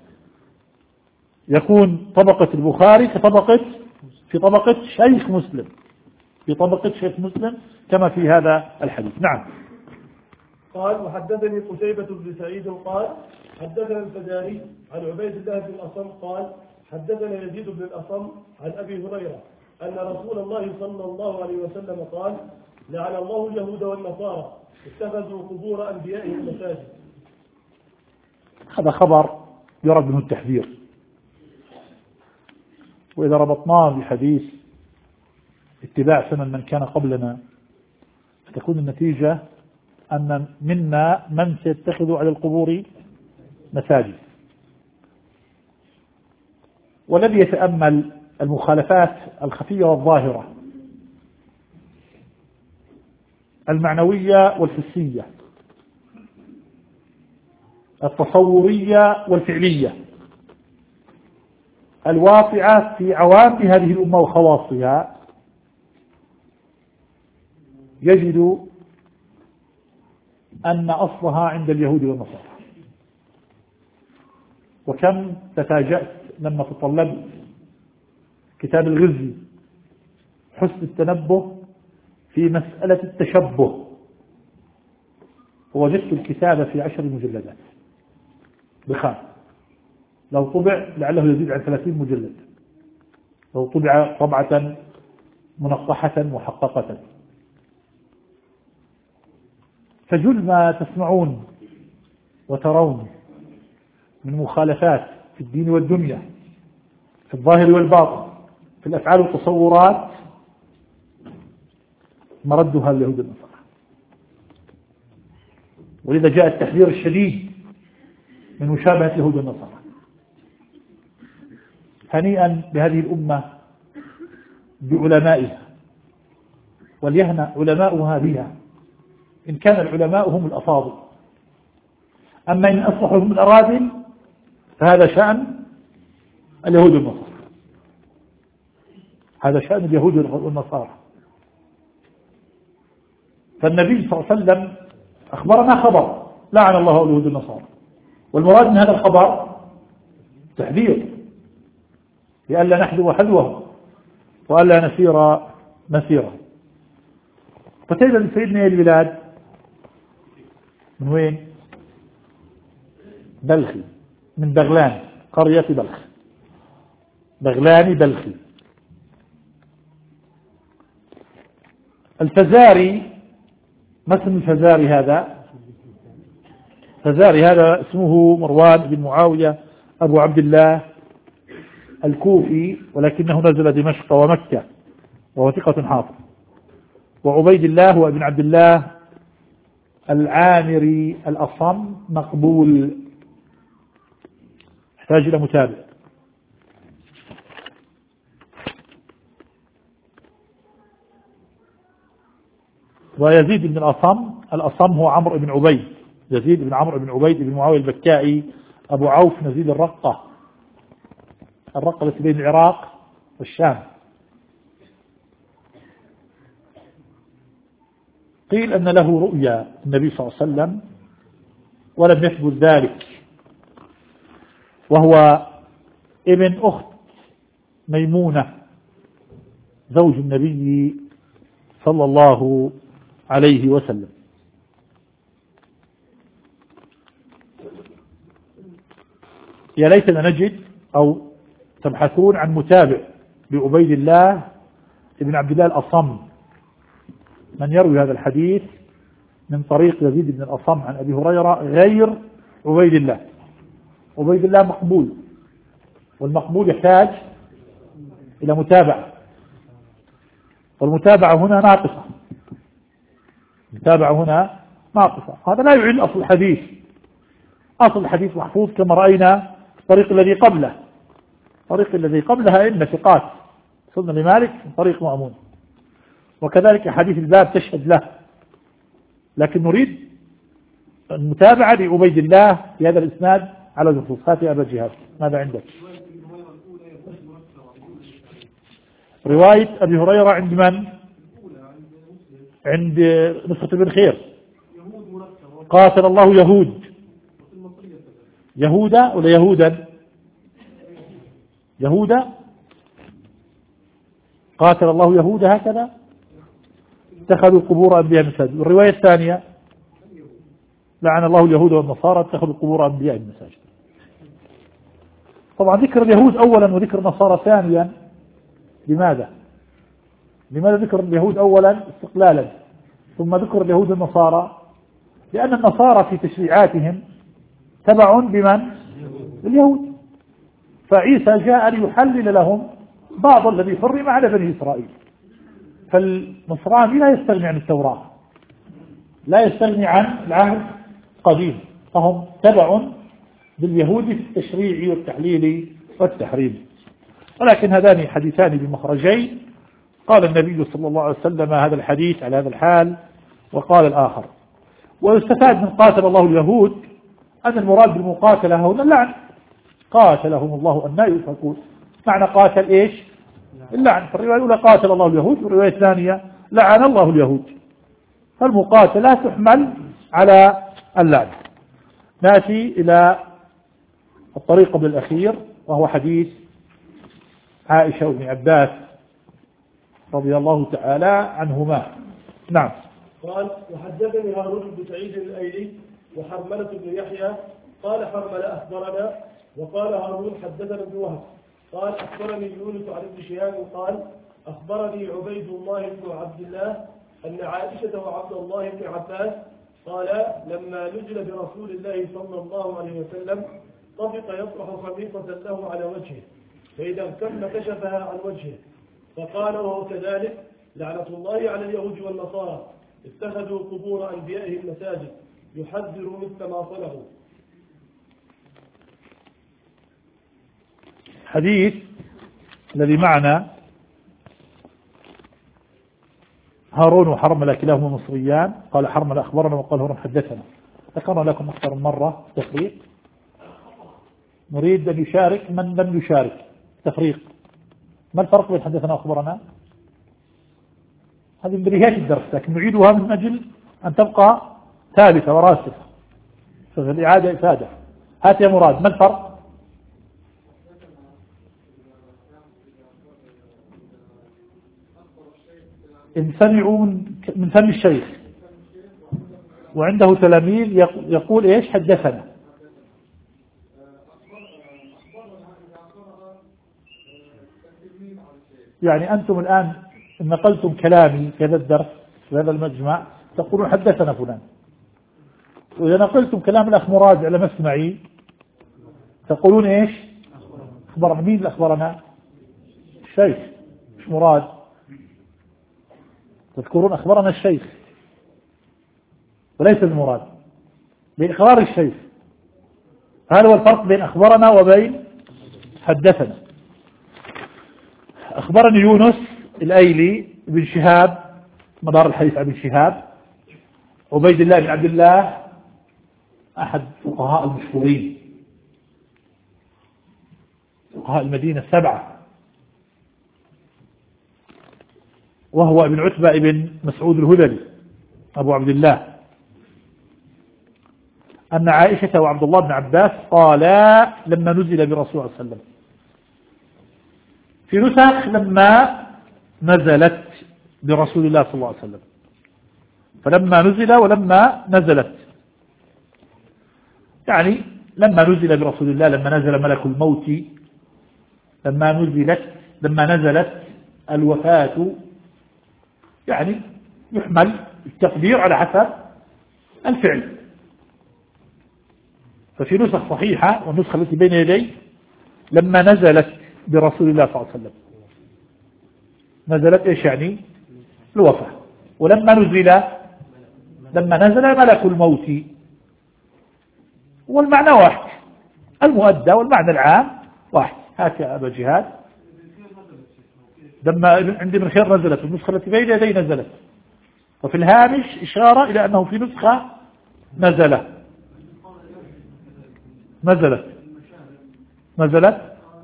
يكون طبقة البخاري كطبقة في طبقة شيخ مسلم في طبقة شيخ مسلم كما في هذا الحديث. نعم. قال وحدثني قتيبة بن سعيد قال حدثنا الفزاري عن عبيد الله بن الأصم قال حدثنا يزيد بن الأصم عن أبي هريرة أن رسول الله صلى الله عليه وسلم قال لعن الله اليهود والنصارى اتخذوا قبور أنبيائهم مساجد. هذا خبر يرد منه التحذير. وإذا ربطناه بحديث اتباع سنن من كان قبلنا فتكون النتيجة أن منا من سيتخذ على القبور مساجد. والذي يتأمل المخالفات الخفية والظاهرة المعنوية والحسية التصورية والفعلية الواقعة في عوام هذه الأمة وخواصها يجد أن أصلها عند اليهود والنصارى. وكم تفاجأت لما تطلبت كتاب الغزي حسن التنبه في مسألة التشبه ووجدت الكتاب في عشر مجلدات بخام. لو طبع لعله يزيد عن ثلاثين مجلد لو طبع طبعة منقحة محققة. فجل ما تسمعون وترون من مخالفات في الدين والدنيا في الظاهر والباطن في الأفعال والتصورات مردها اليهود والنصارى. ولذا جاء التحذير الشديد من مشابهة اليهود والنصارى. هنيئا بهذه الأمة بعلمائها وليهنأ علماؤها بها إن كان العلماء هم الأفاضل. أما إن أصبحوا هم الأراذل فهذا شأن اليهود والنصارى. هذا شأن اليهود والنصارى. فالنبي صلى الله عليه وسلم أخبرنا خبر لعن الله اليهود والنصارى، والمراد من هذا الخبر تحذير لئلا نحذو حذوه وألا نسير مسيره. قتيبة بن سعيد من البلاد من وين؟ بلخي، من بغلان، قرية بلخ، بغلاني بلخي. الفزاري، ما اسم الفزاري هذا؟ الفزاري هذا اسمه مروان بن معاوية أبو عبد الله الكوفي، ولكنه نزل دمشق ومكة وهو ثقة حافظ. وعبيد الله وابن عبد الله العامري الأصم مقبول، يحتاج إلى متابع. ويزيد بن الأصم الأصم هو عمرو بن عبيد، يزيد بن عمرو بن عبيد بن معاوية البكائي أبو عوف نزيل الرقة، الرقة التي بين العراق والشام. قيل أن له رؤيا النبي صلى الله عليه وسلم ولم يثبت ذلك، وهو ابن أخت ميمونة زوج النبي صلى الله عليه وسلم. يا ليتنا نجد أو تبحثون عن متابع لعبيد الله ابن عبد الله الأصم، من يروي هذا الحديث من طريق يزيد بن الأصم عن أبي هريرة غير عبيد الله. عبيد الله مقبول، والمقبول يحتاج إلى متابعة، والمتابعة هنا ناقصة، المتابعة هنا ناقصة. هذا لا يعين أصل الحديث، أصل الحديث محفوظ كما رأينا الطريق الذي قبله، الطريق الذي قبلها إن ثقات صدنا لمالك من طريق مأمون، وكذلك حديث الباب تشهد له، لكن نريد المتابعة لعبيد الله في هذا الإسناد على الخصوصات. أبا جهاد ماذا عندك؟ رواية أبي هريرة عند من؟ عند نسخة ابن خير. قاتل الله يهود، يهودا ولا يهودا؟ يهودا، قاتل الله يهودا هكذا، اتخذوا قبور أنبياء مساجد. والرواية الثانية لعن الله اليهود والنصارى اتخذوا قبور أنبياء مساجد. طبعا ذكر اليهود أولا وذكر النصارى ثانيا، لماذا؟ لماذا ذكر اليهود أولا استقلالا ثم ذكر اليهود والنصارى؟ لأن النصارى في تشريعاتهم تبع بمن؟ اليهود، فعيسى جاء ليحلل لهم بعض الذي حرم على بني إسرائيل. فالنصراني لا يستغني عن التوراة، لا يستغني عن العهد القديم، فهم تبع باليهود في التشريع والتحليل والتحريم. ولكن هذان حديثان بمخرجين، قال النبي صلى الله عليه وسلم هذا الحديث على هذا الحال وقال الآخر. ويستفاد من قاتل الله اليهود أن المراد بالمقاتلة هنا اللعن، قاتلهم الله أن يؤفكون، معنى قاتل إيش؟ اللعن. فالرواية الأولى قاتل الله اليهود، والرواية الثانية لعن الله اليهود، فالمقاتلة تحمل على اللعن. نأتي إلى الطريق قبل الأخير، وهو حديث عائشة وابن عباس رضي الله تعالى عنهما. نعم. قال: وحدثني هارون بن سعيد الأيلي وحرملة بن يحيى قال حرملة أخبرنا، وقال هارون حدثنا ابن وهب قال أخبرني يونس عن ابن شهاب قال أخبرني عبيد الله بن عبد الله أن عائشة وعبد الله بن عباس قال لما نزل برسول الله صلى الله عليه وسلم طفق يطرح خميصة له على وجهه، فإذا ارتم كشفها عن وجهه، فقال وهو كذلك لعنة الله على اليهود والنصارى اتخذوا قبور أنبيائهم مساجد يحذر مثل ما صنعوا. حديث الذي معنا هارون وحرملة كلاهما مصريان، قال حرملة أخبرنا وقال هارون حدثنا. ذكرنا لكم أكثر من مرة تفريق، نريد أن يشارك من لم يشارك تفريق. ما الفرق بين حدثنا وأخبرنا؟ هذه من بديهيات الدرس، لكن نعيدها من أجل أن تبقى ثابتة وراسخة، فالإعادة إفادة. هات يا مراد، ما الفرق؟ إن سمعوا من فم الشيخ وعنده تلاميذ يقول إيش؟ حدثنا. يعني أنتم الآن إن نقلتم كلامي في هذا الدرس في هذا المجمع تقولون حدثنا فلان، وإذا نقلتم كلام الأخ مراد على مسمعي تقولون إيش؟ أخبرنا. مين اللي أخبرنا؟ الشيخ مش مراد. تذكرون أخبرنا الشيخ وليس المراد بإقرار الشيخ. هذا هو الفرق بين أخبرنا وبين حدثنا. أخبرني يونس الأيلي بن شهاب مدار الحديث عن ابن شهاب، عبيد الله بن عبد الله أحد فقهاء المشهورين فقهاء المدينة السبعة، وهو ابن عتبة ابن مسعود الهذلي أبو عبد الله، أن عائشة وعبد الله بن عباس قالا لما نزل برسول الله صلى الله عليه وسلم. في نسخ لما نزلت برسول الله صلى الله عليه وسلم، فلما نزل ولما نزلت، يعني لما نزل برسول الله، لما نزل ملك الموت، لما نزلت لما نزلت الوفاة، يعني يحمل التقدير على حسب الفعل. ففي نسخ صحيحة والنسخة التي بين يدي لما نزلت برسول الله صلى الله عليه وسلم، نزلت إيش يعني الوفاة، ولما نزل لما نزل ملك الموت، والمعنى واحد، المؤدى والمعنى العام واحد. هات يا أبا جهاد، لما عندي من خير نزلت، النسخة التي بين يدي نزلت، وفي الهامش إشارة إلى أنه في نسخة نزل نزلت نزلت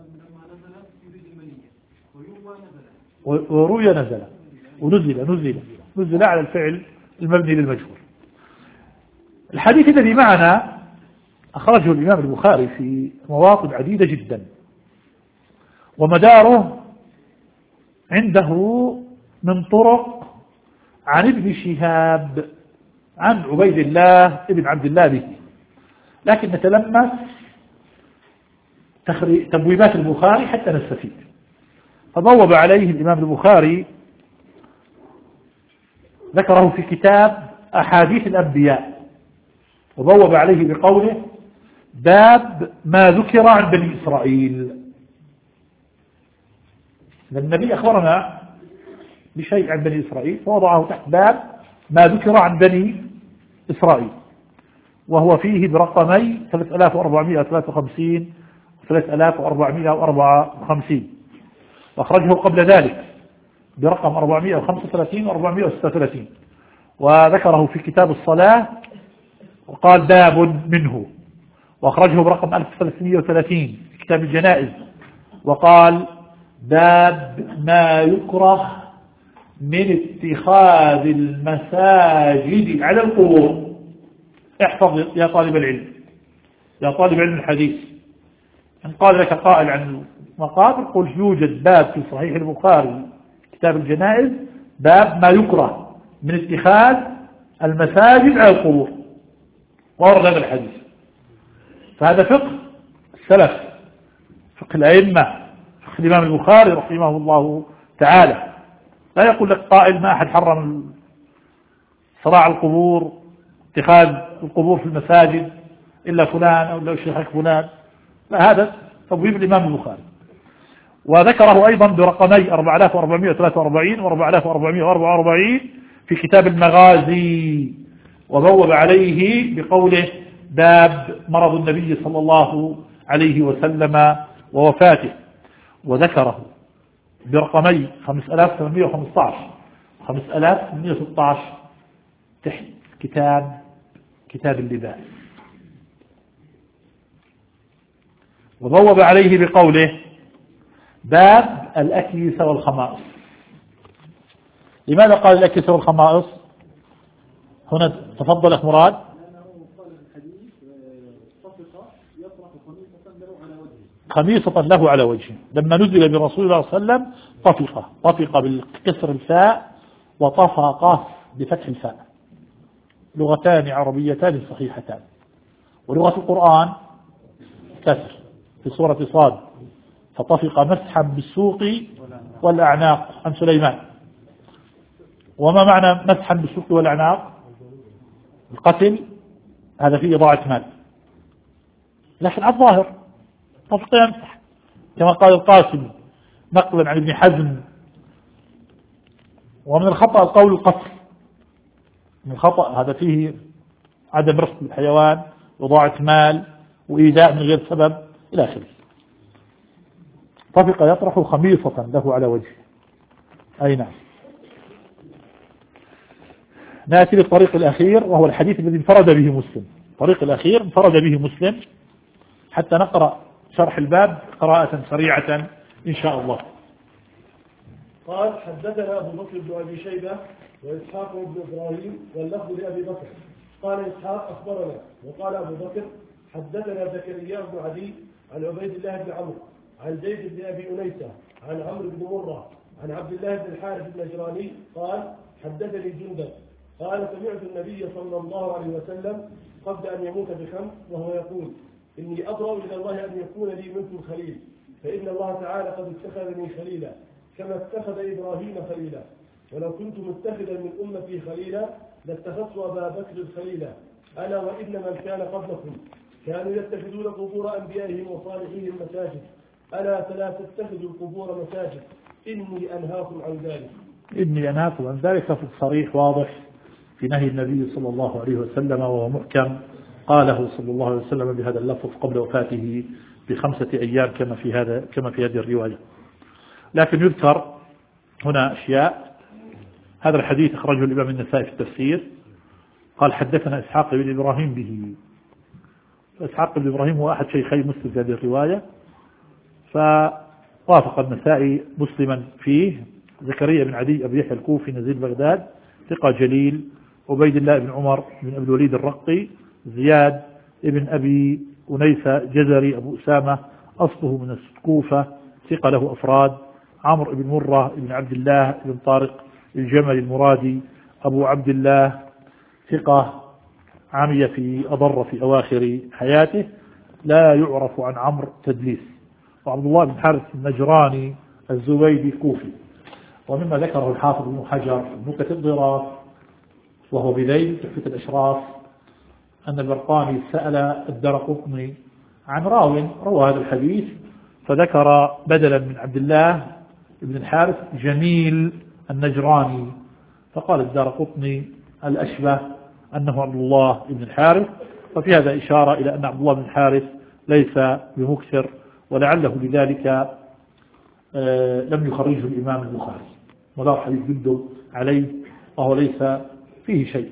وروي نزل ونزل نزل نزل على الفعل المبني للمجهول. الحديث الذي معنا أخرجه الإمام البخاري في مواطن عديدة جدا، ومداره عنده من طرق عن ابن شهاب عن عبيد الله ابن عبد الله به، لكن نتلمس تبويبات البخاري حتى نستفيد. فبوب عليه الإمام البخاري، ذكره في كتاب أحاديث الأنبياء، وبوب عليه بقوله باب ما ذكر عن بني إسرائيل. النبي أخبرنا بشيء عن بني إسرائيل فوضعه تحت باب ما ذكر عن بني إسرائيل، وهو فيه برقمي ثلاثة آلاف وأربعمائة وثلاثة وخمسين ثلاثة آلاف وأربعمائة وأربعة وخمسين، وأخرجه قبل ذلك برقم أربعمائة وخمسة وثلاثين وأربعمائة وستة وثلاثين، وذكره في كتاب الصلاة وقال باب منه، وأخرجه برقم ألف وثلاثمائة وثلاثين في كتاب الجنائز وقال باب ما يكره من اتخاذ المساجد على القبور. احفظ يا طالب العلم، يا طالب علم الحديث، إن قال لك قائل عن المقابر قل يوجد باب في صحيح البخاري كتاب الجنائز باب ما يكره من اتخاذ المساجد على القبور، وورد هذا الحديث. فهذا فقه السلف، فقه الأئمة، فقه الإمام البخاري رحمه الله تعالى. لا يقول لك قائل ما أحد حرم صراع القبور، اتخاذ القبور في المساجد إلا فلان أو إلا الشيخ فلان، لا، هذا تبويب الإمام البخاري. وذكره أيضا برقمي أربعة آلاف وأربعمائة وثلاثة وأربعين وأربعة آلاف وأربعمائة وأربعة وأربعين في كتاب المغازي، وبوب عليه بقوله باب مرض النبي صلى الله عليه وسلم ووفاته، وذكره برقمي خمسة آلاف وثمانمائة وخمسة عشر خمسة آلاف وثمانمائة وستة عشر تحت كتاب كتاب اللباس، وبوب عليه بقوله باب الأكيس والخمائص. لماذا قال الأكيس والخمائص هنا؟ تفضل أخ مراد. خميصة له على وجهه، لما نزل برسول الله صلى الله عليه وسلم طفقة، طفقة بالكسر الفاء وطفقة بفتح الفاء، لغتان عربيتان صحيحتان. ولغة القرآن كسر في سورة صاد فطفق مسحا بالسوق والأعناق عن سليمان. وما معنى مسحا بالسوق والأعناق؟ القتل، هذا فيه إضاعة مال، لكن الظاهر طفق يمسح كما قال القاسم نقلا عن ابن حزم ومن الخطأ القول القتل، من الخطأ هذا فيه عدم رفق بالحيوان وضاعة مال وإيذاء من غير سبب إلى آخره. طفق يطرح خميصة له على وجهه. أي نعم. نأتي للطريق الأخير وهو الحديث الذي انفرد به مسلم. الطريق الأخير انفرد به مسلم حتى نقرأ شرح الباب قراءة سريعة إن شاء الله. قال حدثنا أبو بكر بن أبي شيبة وإسحاق بن إبراهيم واللفظ لأبي بكر. قال إسحاق أخبرنا، وقال أبو بكر حدثنا زكريا بن عدي عن عبيد الله بن عمرو عن زيد بن أبي أنيسة عن عمرو بن مرة عن عبد الله بن الحارث النجراني قال حدثني جندب قال سمعت النبي صلى الله عليه وسلم قبل أن يموت بخمس وهو يقول إني أبرأ إلى الله أن يكون لي منكم خليل، فإن الله تعالى قد اتخذني خليلا كما اتخذ إبراهيم خليلا، ولو كنت متخذا من أمتي خليلا لاتخذت أبا بكر خليلا، ألا وإن من كان قبلكم كانوا يتخذون قبور أنبيائهم وصالحيهم مساجد، ألا فلا تتخذوا القبور مساجد إني أنهاكم عن ذلك. إني أنهاكم عن ذلك في صريح واضح في نهي النبي صلى الله عليه وسلم، وهو محكم قاله صلى الله عليه وسلم بهذا اللفظ قبل وفاته بخمسة أيام كما في هذا كما في هذه الرواية. لكن يذكر هنا أشياء. هذا الحديث أخرجه الإمام النسائي في التفسير، قال حدثنا إسحاق بن إبراهيم به. إسحاق بن إبراهيم هو أحد شيخي مسلم في هذه الرواية، فوافق النسائي مسلما فيه. زكريا بن عدي أبي يحيى الكوفي نزيل بغداد ثقة جليل. عبيد الله بن عمر بن أبي الوليد الرقي. زياد ابن أبي أنيسة جزري أبو أسامة أصله من الكوفة ثقة له أفراد. عمرو بن مرة بن عبد الله بن طارق الجمل المرادي أبو عبد الله ثقة عمي في أضر في أواخر حياته، لا يعرف عن عمرو تدليس. وعبد الله بن حارث النجراني الزبيدي كوفي. ومما ذكره الحافظ ابن حجر نكت الضراف وهو بذيل تحفة الأشراف أن البرقاني سأل الدرقطني عن راو روى هذا الحديث، فذكر بدلا من عبد الله بن الحارث جميل النجراني، فقال الدرقطني الأشبه أنه عبد الله بن الحارث. ففي هذا إشارة إلى أن عبد الله بن الحارث ليس بمكثر، ولعله لذلك لم يخرجه الإمام البخاري، ولا حديث جده عليه وهو ليس فيه شيء.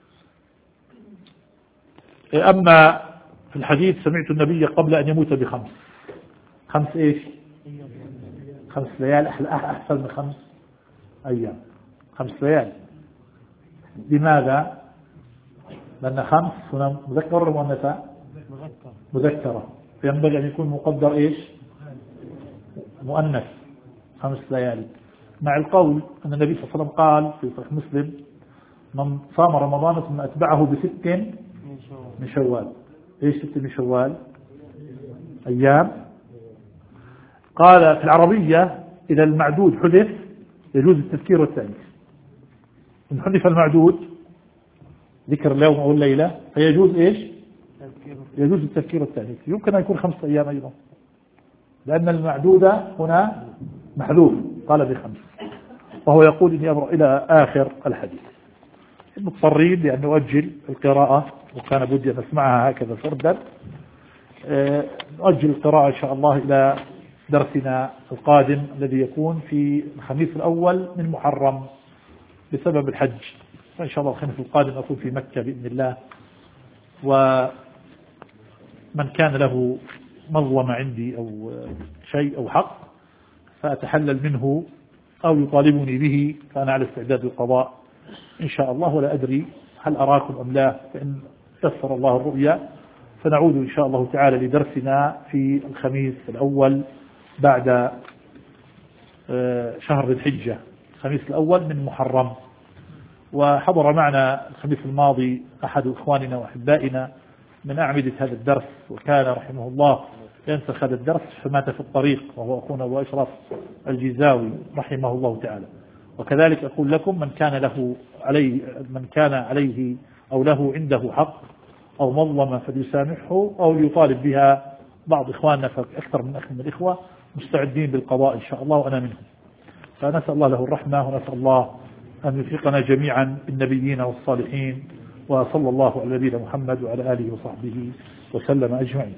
أما في الحديث سمعت النبي قبل أن يموت بخمس. خمس إيش؟ خمس ليال أحسن من خمس أيام. خمس ليال. لماذا؟ لأن خمس هنا مذكر ومؤنثة مذكرة، فينبغي أن يكون مقدر إيش؟ مؤنث. خمس ليالي، مع القول أن النبي صلى الله عليه وسلم قال في صحيح مسلم من صام رمضان ثم أتبعه بست من شوال. إيش ست من شوال؟ أيام. قال في العربية إذا المعدود حذف يجوز التذكير والتأنيث. إن حذف المعدود ذكر اليوم أو الليلة فيجوز إيش؟ يجوز التذكير والتأنيث. يمكن أن يكون خمسة أيام أيضا، لأن المعدود هنا محذوف قال بخمس، وهو يقول إني أبرأ إلى آخر الحديث. مضطرين لأن نؤجل القراءة، وكان بدي أن أسمعها هكذا فردا. نؤجل القراءة إن شاء الله إلى درسنا القادم الذي يكون في الخميس الأول من محرم بسبب الحج، فإن شاء الله الخميس القادم أكون في مكة بإذن الله. ومن كان له مظلمة عندي أو شيء أو حق فأتحلل منه أو يطالبني به فأنا على استعداد القضاء إن شاء الله، ولا أدري هل أراكم أم لا، فإن يسر الله الرؤيا فنعود إن شاء الله تعالى لدرسنا في الخميس الأول بعد شهر الحجة، الخميس الأول من محرم. وحضر معنا الخميس الماضي أحد إخواننا وأحبائنا من أعمدة هذا الدرس، وكان رحمه الله ينسخ هذا الدرس فمات في الطريق، وهو أخونا أبو أشرف الجيزاوي رحمه الله تعالى. وكذلك أقول لكم من كان له عليه من كان عليه أو له عنده حق أو مظلمة فليسامحه أو ليطالب بها بعض إخواننا، فأكثر من أخ من الإخوة مستعدين بالقضاء إن شاء الله وأنا منهم. فنسأل الله له الرحمة ونسأل الله أن يفقنا جميعا بالنبيين والصالحين، وصلى الله على نبينا محمد وعلى آله وصحبه وسلم أجمعين.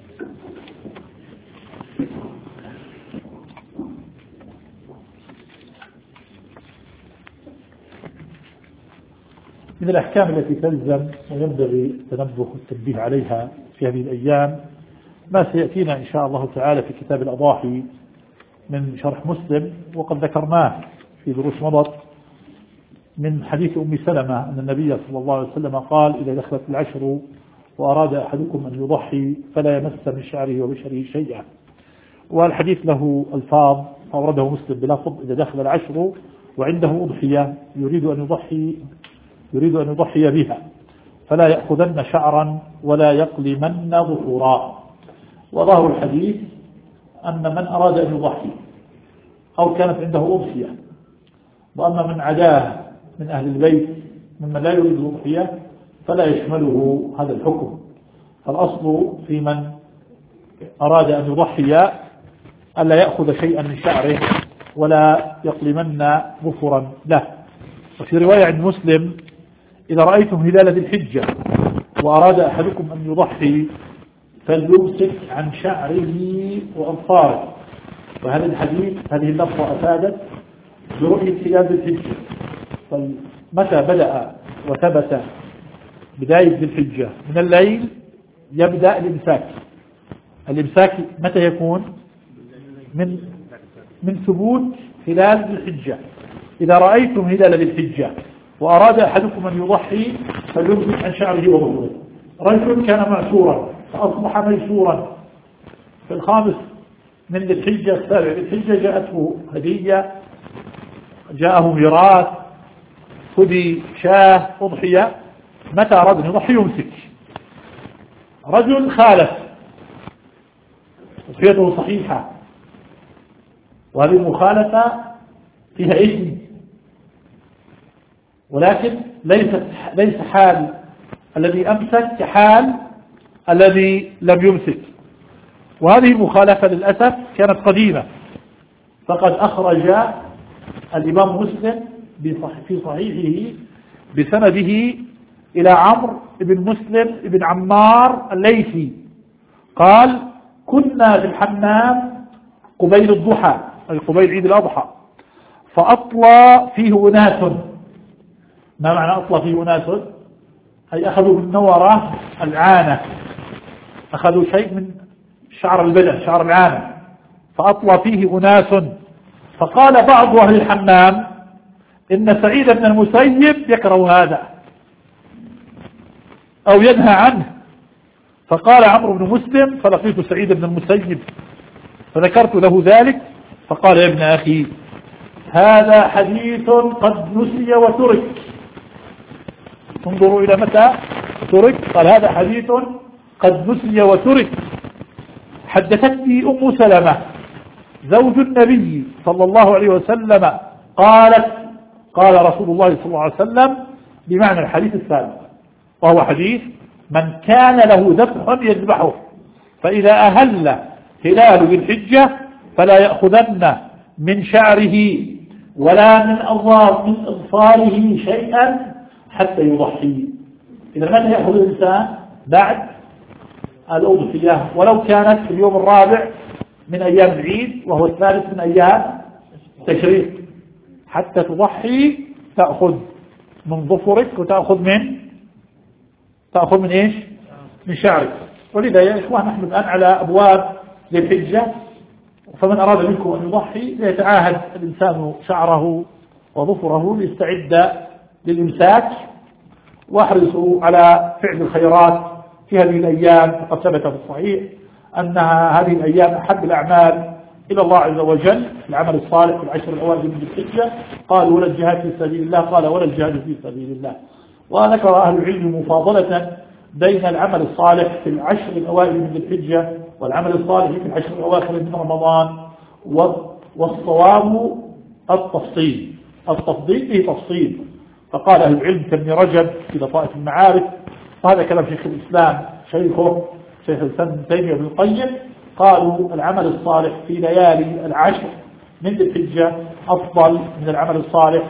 من الأحكام التي تلزم وينبغي التنبه والتنبيه عليها في هذه الأيام ما سيأتينا إن شاء الله تعالى في كتاب الأضاحي من شرح مسلم، وقد ذكرناه في دروس مضت من حديث أم سلمة أن النبي صلى الله عليه وسلم قال: إذا دخلت العشر وأراد أحدكم أن يضحي فلا يمس من شعره وبشره شيئا. والحديث له ألفاظ أورده مسلم بلفظ: إذا دخل العشر وعنده أضحية يريد أن يضحي يريد أن يضحي بها فلا يأخذن شعرا ولا يقلمن ظهورا. وظاهر الحديث أن من أراد أن يضحي أو كانت عنده أضحية، وأما من عداه من أهل البيت ممن لا يريد الأضحية فلا يشمله هذا الحكم. فالأصل في من أراد أن يضحي ألا يأخذ شيئا من شعره ولا يقلمن ظفرا له. وفي رواية عند مسلم: إذا رأيتم هلال ذي الحجة وأراد أحدكم أن يضحي فليمسك عن شعره وأظفاره. وهذا الحديث هذه اللفظة أفادت برؤية هلال ذي الحجة. فمتى بدأ وثبت بداية ذي الحجة من الليل يبدأ الإمساك. الإمساك متى يكون؟ من من ثبوت هلال ذي الحجة. إذا رأيتم هلال ذي الحجة وأراد أحدكم أن يضحي فليمسك عن شعره وظهره. رجل كان معسورا فأصبح ميسورا في الخامس من ذي الحجة السابع ذي الحجة جاءته هدية، جاءه ميراث، خذي شاه أضحية. متى أراد أن يضحي يمسك. رجل خالف أضحيته صحيحة وهذه المخالفة فيها إثم، ولكن ليس ليس حال الذي أمسك كحال الذي لم يمسك. وهذه المخالفة للأسف كانت قديمة، فقد أخرج الإمام مسلم في صحيحه بسنده إلى عمرو بن مسلم بن عمار الليثي قال: كنا في الحمام قبيل الضحى أي قبيل عيد الأضحى فأطلى فيه أناس. ما معنى أطلى فيه أناس؟ أي أخذوا بالنورة العانة، أخذوا شيء من شعر البدن شعر العانة فأطلى فيه أناس. فقال بعض أهل الحمام: إن سعيد بن المسيب يكره هذا أو ينهى عنه. فقال عمرو بن مسلم: فلقيت سعيد بن المسيب فذكرت له ذلك فقال: يا ابن أخي هذا حديث قد نسي وترك. انظروا إلى متى ترك. قال: هذا حديث قد نسي وترك. حدثتني أم سلمة زوج النبي صلى الله عليه وسلم قالت: قال رسول الله صلى الله عليه وسلم بمعنى الحديث السابق، وهو حديث: من كان له ذبح يذبحه، فإذا أهل هلال ذي الحجة فلا يأخذن من شعره ولا من أظفار من أظفاره شيئا حتى يضحي. إذا متى يأخذ الإنسان؟ بعد الأضحية، ولو كانت في اليوم الرابع من أيام العيد وهو الثالث من أيام التشريق. حتى تضحي تأخذ من ظفرك وتأخذ من تأخذ من إيش؟ من شعرك. ولذا يا إخوان نحن الآن على أبواب ذي الحجة، فمن أراد منكم أن يضحي ليتعاهد الإنسان شعره وظفره ليستعد للإمساك، واحرصوا على فعل الخيرات في هذه الأيام. فقد ثبت في الصحيح أنها هذه الأيام أحب الأعمال إلى الله عز وجل، العمل الصالح في العشر الأوائل من ذي الحجة. قال: ولا الجهاد في سبيل الله؟ قال: ولا الجهاد في سبيل الله. وذكر أهل العلم مفاضلة بين العمل الصالح في العشر الأوائل من ذي الحجة والعمل الصالح في العشر الأواخر من رمضان، والصواب التفصيل. التفضيل فيه تفصيل. فقال أهل العلم كابن رجب في لطائف المعارف، وهذا كلام شيخ الإسلام شيخه شيخ الإسلام ابن تيمية بن القيم، قالوا العمل الصالح في ليالي العشر من ذي الحجة أفضل من العمل الصالح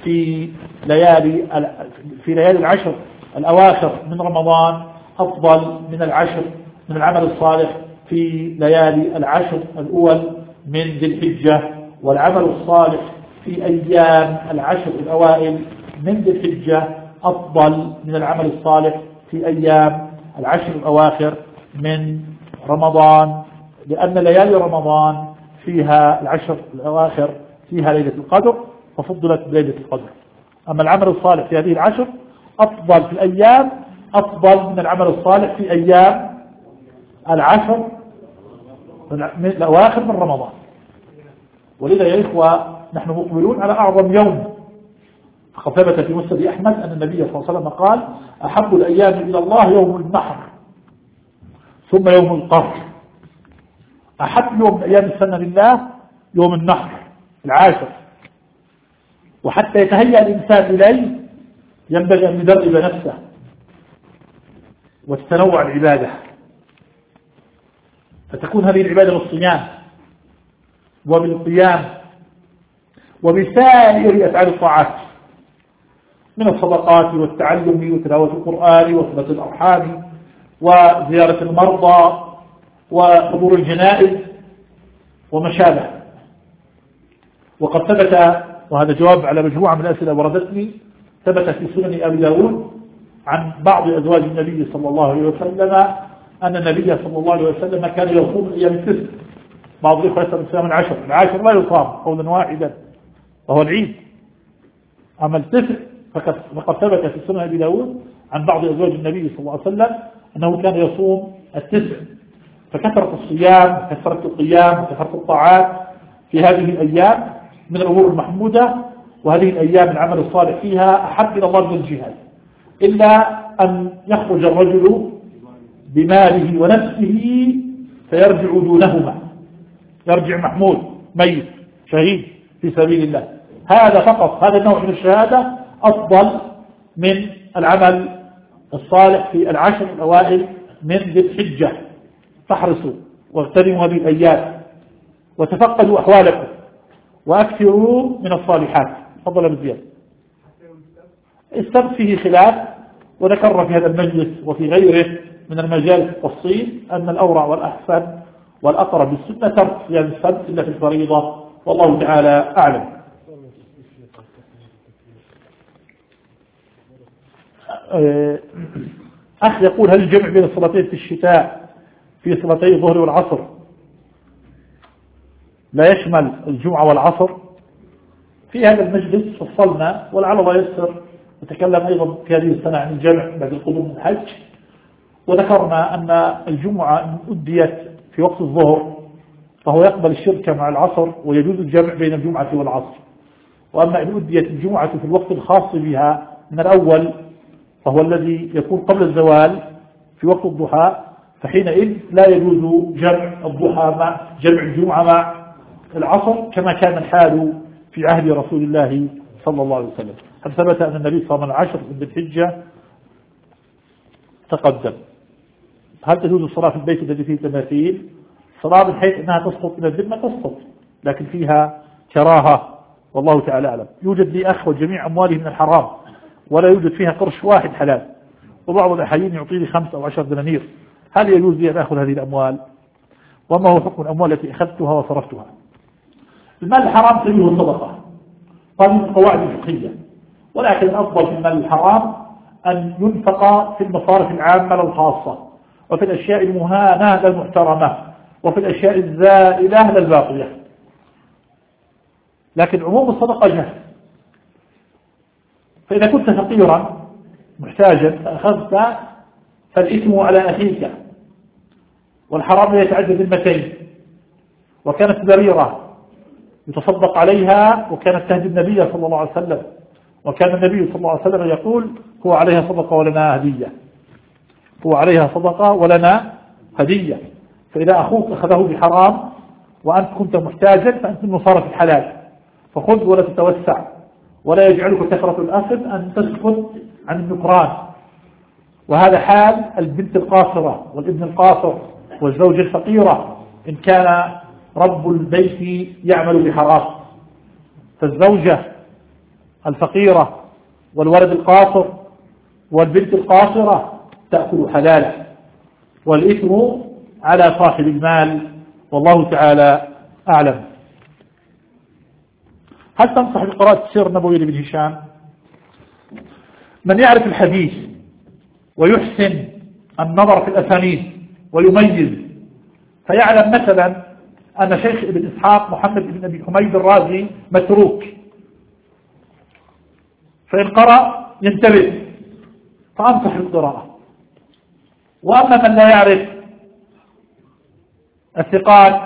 في ليالي في ليالي العشر الأواخر من رمضان أفضل من العشر من العمل الصالح في ليالي العشر الأول من ذي الحجة، والعمل الصالح في أيام العشر الأوائل من ذي الحجة أفضل من العمل الصالح في أيام العشر الأواخر من رمضان، لأن ليالي رمضان فيها العشر الأواخر فيها ليلة القدر ففضلت بليلة القدر. أما العمل الصالح في هذه العشر أفضل في الأيام أفضل من العمل الصالح في أيام العشر الأواخر من رمضان. ولذا يا إخوة نحن مقبلون على أعظم يوم، فقد ثبت في مسند أحمد أن النبي صلى الله عليه وسلم قال: أحب الأيام إلى الله يوم النحر ثم يوم القر. أحب يوم من أيام السنة لله يوم النحر العاشر، وحتى يتهيأ الإنسان إليه ينبغي أن يدرب نفسه وتتنوع العبادة، فتكون هذه العبادة بالصيام وبالقيام وبسائر أفعال الطاعات من الصدقات والتعلم وتلاوة القرآن وصلة الأرحام وزيارة المرضى وحضور الجنائز وما شابه. وقد ثبت، وهذا جواب على مجموعة من الأسئلة وردتني، ثبت في سنن أبي داود عن بعض أزواج النبي صلى الله عليه وسلم أن النبي صلى الله عليه وسلم كان يصوم أيام التسع. بعض الإخوة يسأل صيام العشر، العاشر لا يصام قولا واحدا وهو العيد، أما التسع فقد ثبت في سنن أبي داود عن بعض أزواج النبي صلى الله عليه وسلم أنه كان يصوم التسع. فكثرة الصيام كثرة القيام كثرة الطاعات في هذه الأيام من الأمور المحمودة، وهذه الأيام العمل الصالح فيها أحب إلى الله من الجهاد، إلا أن يخرج الرجل بماله ونفسه فيرجع دونهما، يرجع محمود ميت شهيد في سبيل الله. هذا فقط، هذا النوع من الشهادة أفضل من العمل الصالح في العشر الأوائل من ذي الحجة. فاحرصوا واغتنموا هذه الأيام وتفقدوا أحوالكم وأكثروا من الصالحات. تفضل بزيادة. السبت فيه خلاف، وذكرنا في هذا المجلس وفي غيره من المجال التفصيل أن الأورع والأحسن والأقرب بالسنة ترك صيام السبت إلا في الفريضة، والله تعالى أعلم. أخ يقول: هل الجمع بين الصلاتين في الشتاء في صلاتي الظهر والعصر لا يشمل الجمعة والعصر؟ في هذا المجلس فصلنا، ولعل الله يسر نتكلم أيضا في هذه السنة عن الجمع بعد القدوم من الحج، وذكرنا أن الجمعة إن أديت في وقت الظهر فهو يقبل الشركة مع العصر ويجوز الجمع بين الجمعة والعصر، وأما إن أديت الجمعة في الوقت الخاص بها من الأول فهو الذي يكون قبل الزوال في وقت الضحى، فحينئذ لا يجوز جمع الضحى مع جمع الجمعة مع العصر كما كان الحال في عهد رسول الله صلى الله عليه وسلم. قد ثبت أن النبي صلى الله عليه وسلم من الحجة تقدم. هل تجوز الصلاة في البيت الذي فيه تماثيل؟ صلاة بحيث أنها تسقط من الذمة تسقط، لكن فيها كراهة والله تعالى أعلم. يوجد لي أخ وجميع أمواله من الحرام ولا يوجد فيها قرش واحد حلال، وبعض الأحيان يعطي لي خمس أو عشر دنانير، هل يجوز لي أن أخذ هذه الأموال؟ وما هو حكم الأموال التي أخذتها وصرفتها؟ المال الحرام تجوز الصدقة، هذه من القواعد الفقهية، ولكن الأفضل في المال الحرام أن ينفق في المصارف العامة الخاصة، وفي الأشياء المهانة المحترمة، وفي الأشياء الزائلة الباقية. لكن عموم الصدقة جهل. فإذا كنت فقيرا محتاجا فأخذت فالإثم على أخيك، والحرام يتعدى ذمتين، وكانت بريرة يتصدق عليها وكانت تهدي النبي صلى الله عليه وسلم، وكان النبي صلى الله عليه وسلم يقول: هو عليها صدقة ولنا هدية، هو عليها صدقة ولنا هدية. فإذا أخوك أخذه بحرام وأنت كنت محتاجا فأنت من صارت الحلال، فخذ ولا تتوسع، ولا يجعلك كثرة الأخذ أن تسكت عن النكران. وهذا حال البنت القاصرة والابن القاصر والزوجة الفقيرة إن كان رب البيت يعمل بحرام. فالزوجة الفقيرة والولد القاصر والبنت القاصرة تأكل حلالا، والإثم على صاحب المال، والله تعالى أعلم. هل تنصح بقراءة السير النبوي لابن هشام؟ من يعرف الحديث ويحسن النظر في الأسانيد ويميز، فيعلم مثلا أن شيخ ابن إسحاق محمد بن أبي حميد الرازي متروك، فإن قرأ ينتبه فأنصح بالقراءة. وأما من لا يعرف الثقات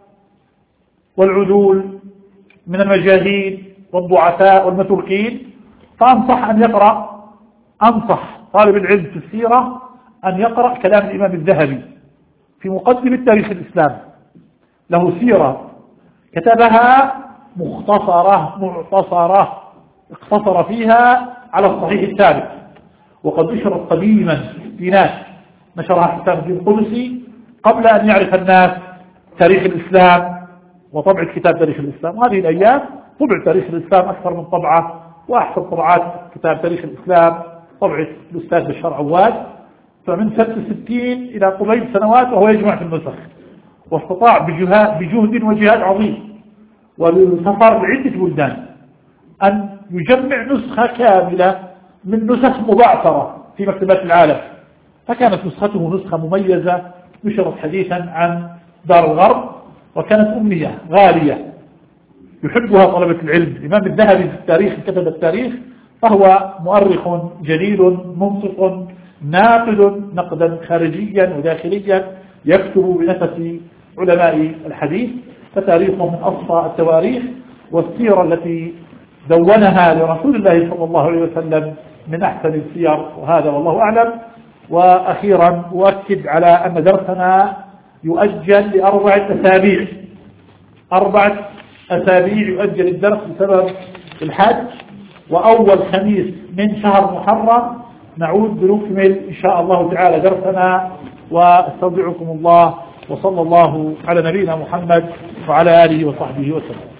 والعدول من المجاهيل والضعفاء والمتروكين فأنصح أن يقرأ أنصح طالب العلم في السيرة أن يقرأ كلام الإمام الذهبي في مقدمة تاريخ الإسلام، له سيرة كتبها مختصرة معتصرة اقتصر فيها على الصحيح الثابت، وقد نشرت قديما في ناس نشرها حسام الدين القدسي قبل أن يعرف الناس تاريخ الإسلام وطبع كتاب تاريخ الإسلام. هذه الأيام طبع تاريخ الإسلام أكثر من طبعة، وأحسن طبعات كتاب تاريخ الإسلام طبعة الأستاذ بشار عواد، فمن سنة ستين إلى قبيل سنوات وهو يجمع في النسخ، واستطاع بجهد وجهاد عظيم وبالسفر لعدة بلدان أن يجمع نسخة كاملة من نسخ مبعثرة في مكتبات العالم، فكانت نسخته نسخة مميزة نشرت حديثا عن دار الغرب، وكانت أمنية غالية يحبها طلبة العلم. الإمام الذهبي في التاريخ كتب التاريخ، فهو مؤرخ جليل منصف ناقد نقدا خارجيا وداخليا يكتب بنفس علماء الحديث، فتاريخه من أصفى التواريخ، والسيرة التي دونها لرسول الله صلى الله عليه وسلم من أحسن السير، وهذا والله أعلم. وأخيرا أؤكد على أن درسنا يؤجل لأربعة أسابيع أربعة أسابيع يؤجل الدرس بسبب الحج، وأول خميس من شهر محرم نعود بنكمل إن شاء الله تعالى درسنا، واستودعكم الله، وصلى الله على نبينا محمد وعلى آله وصحبه وسلم.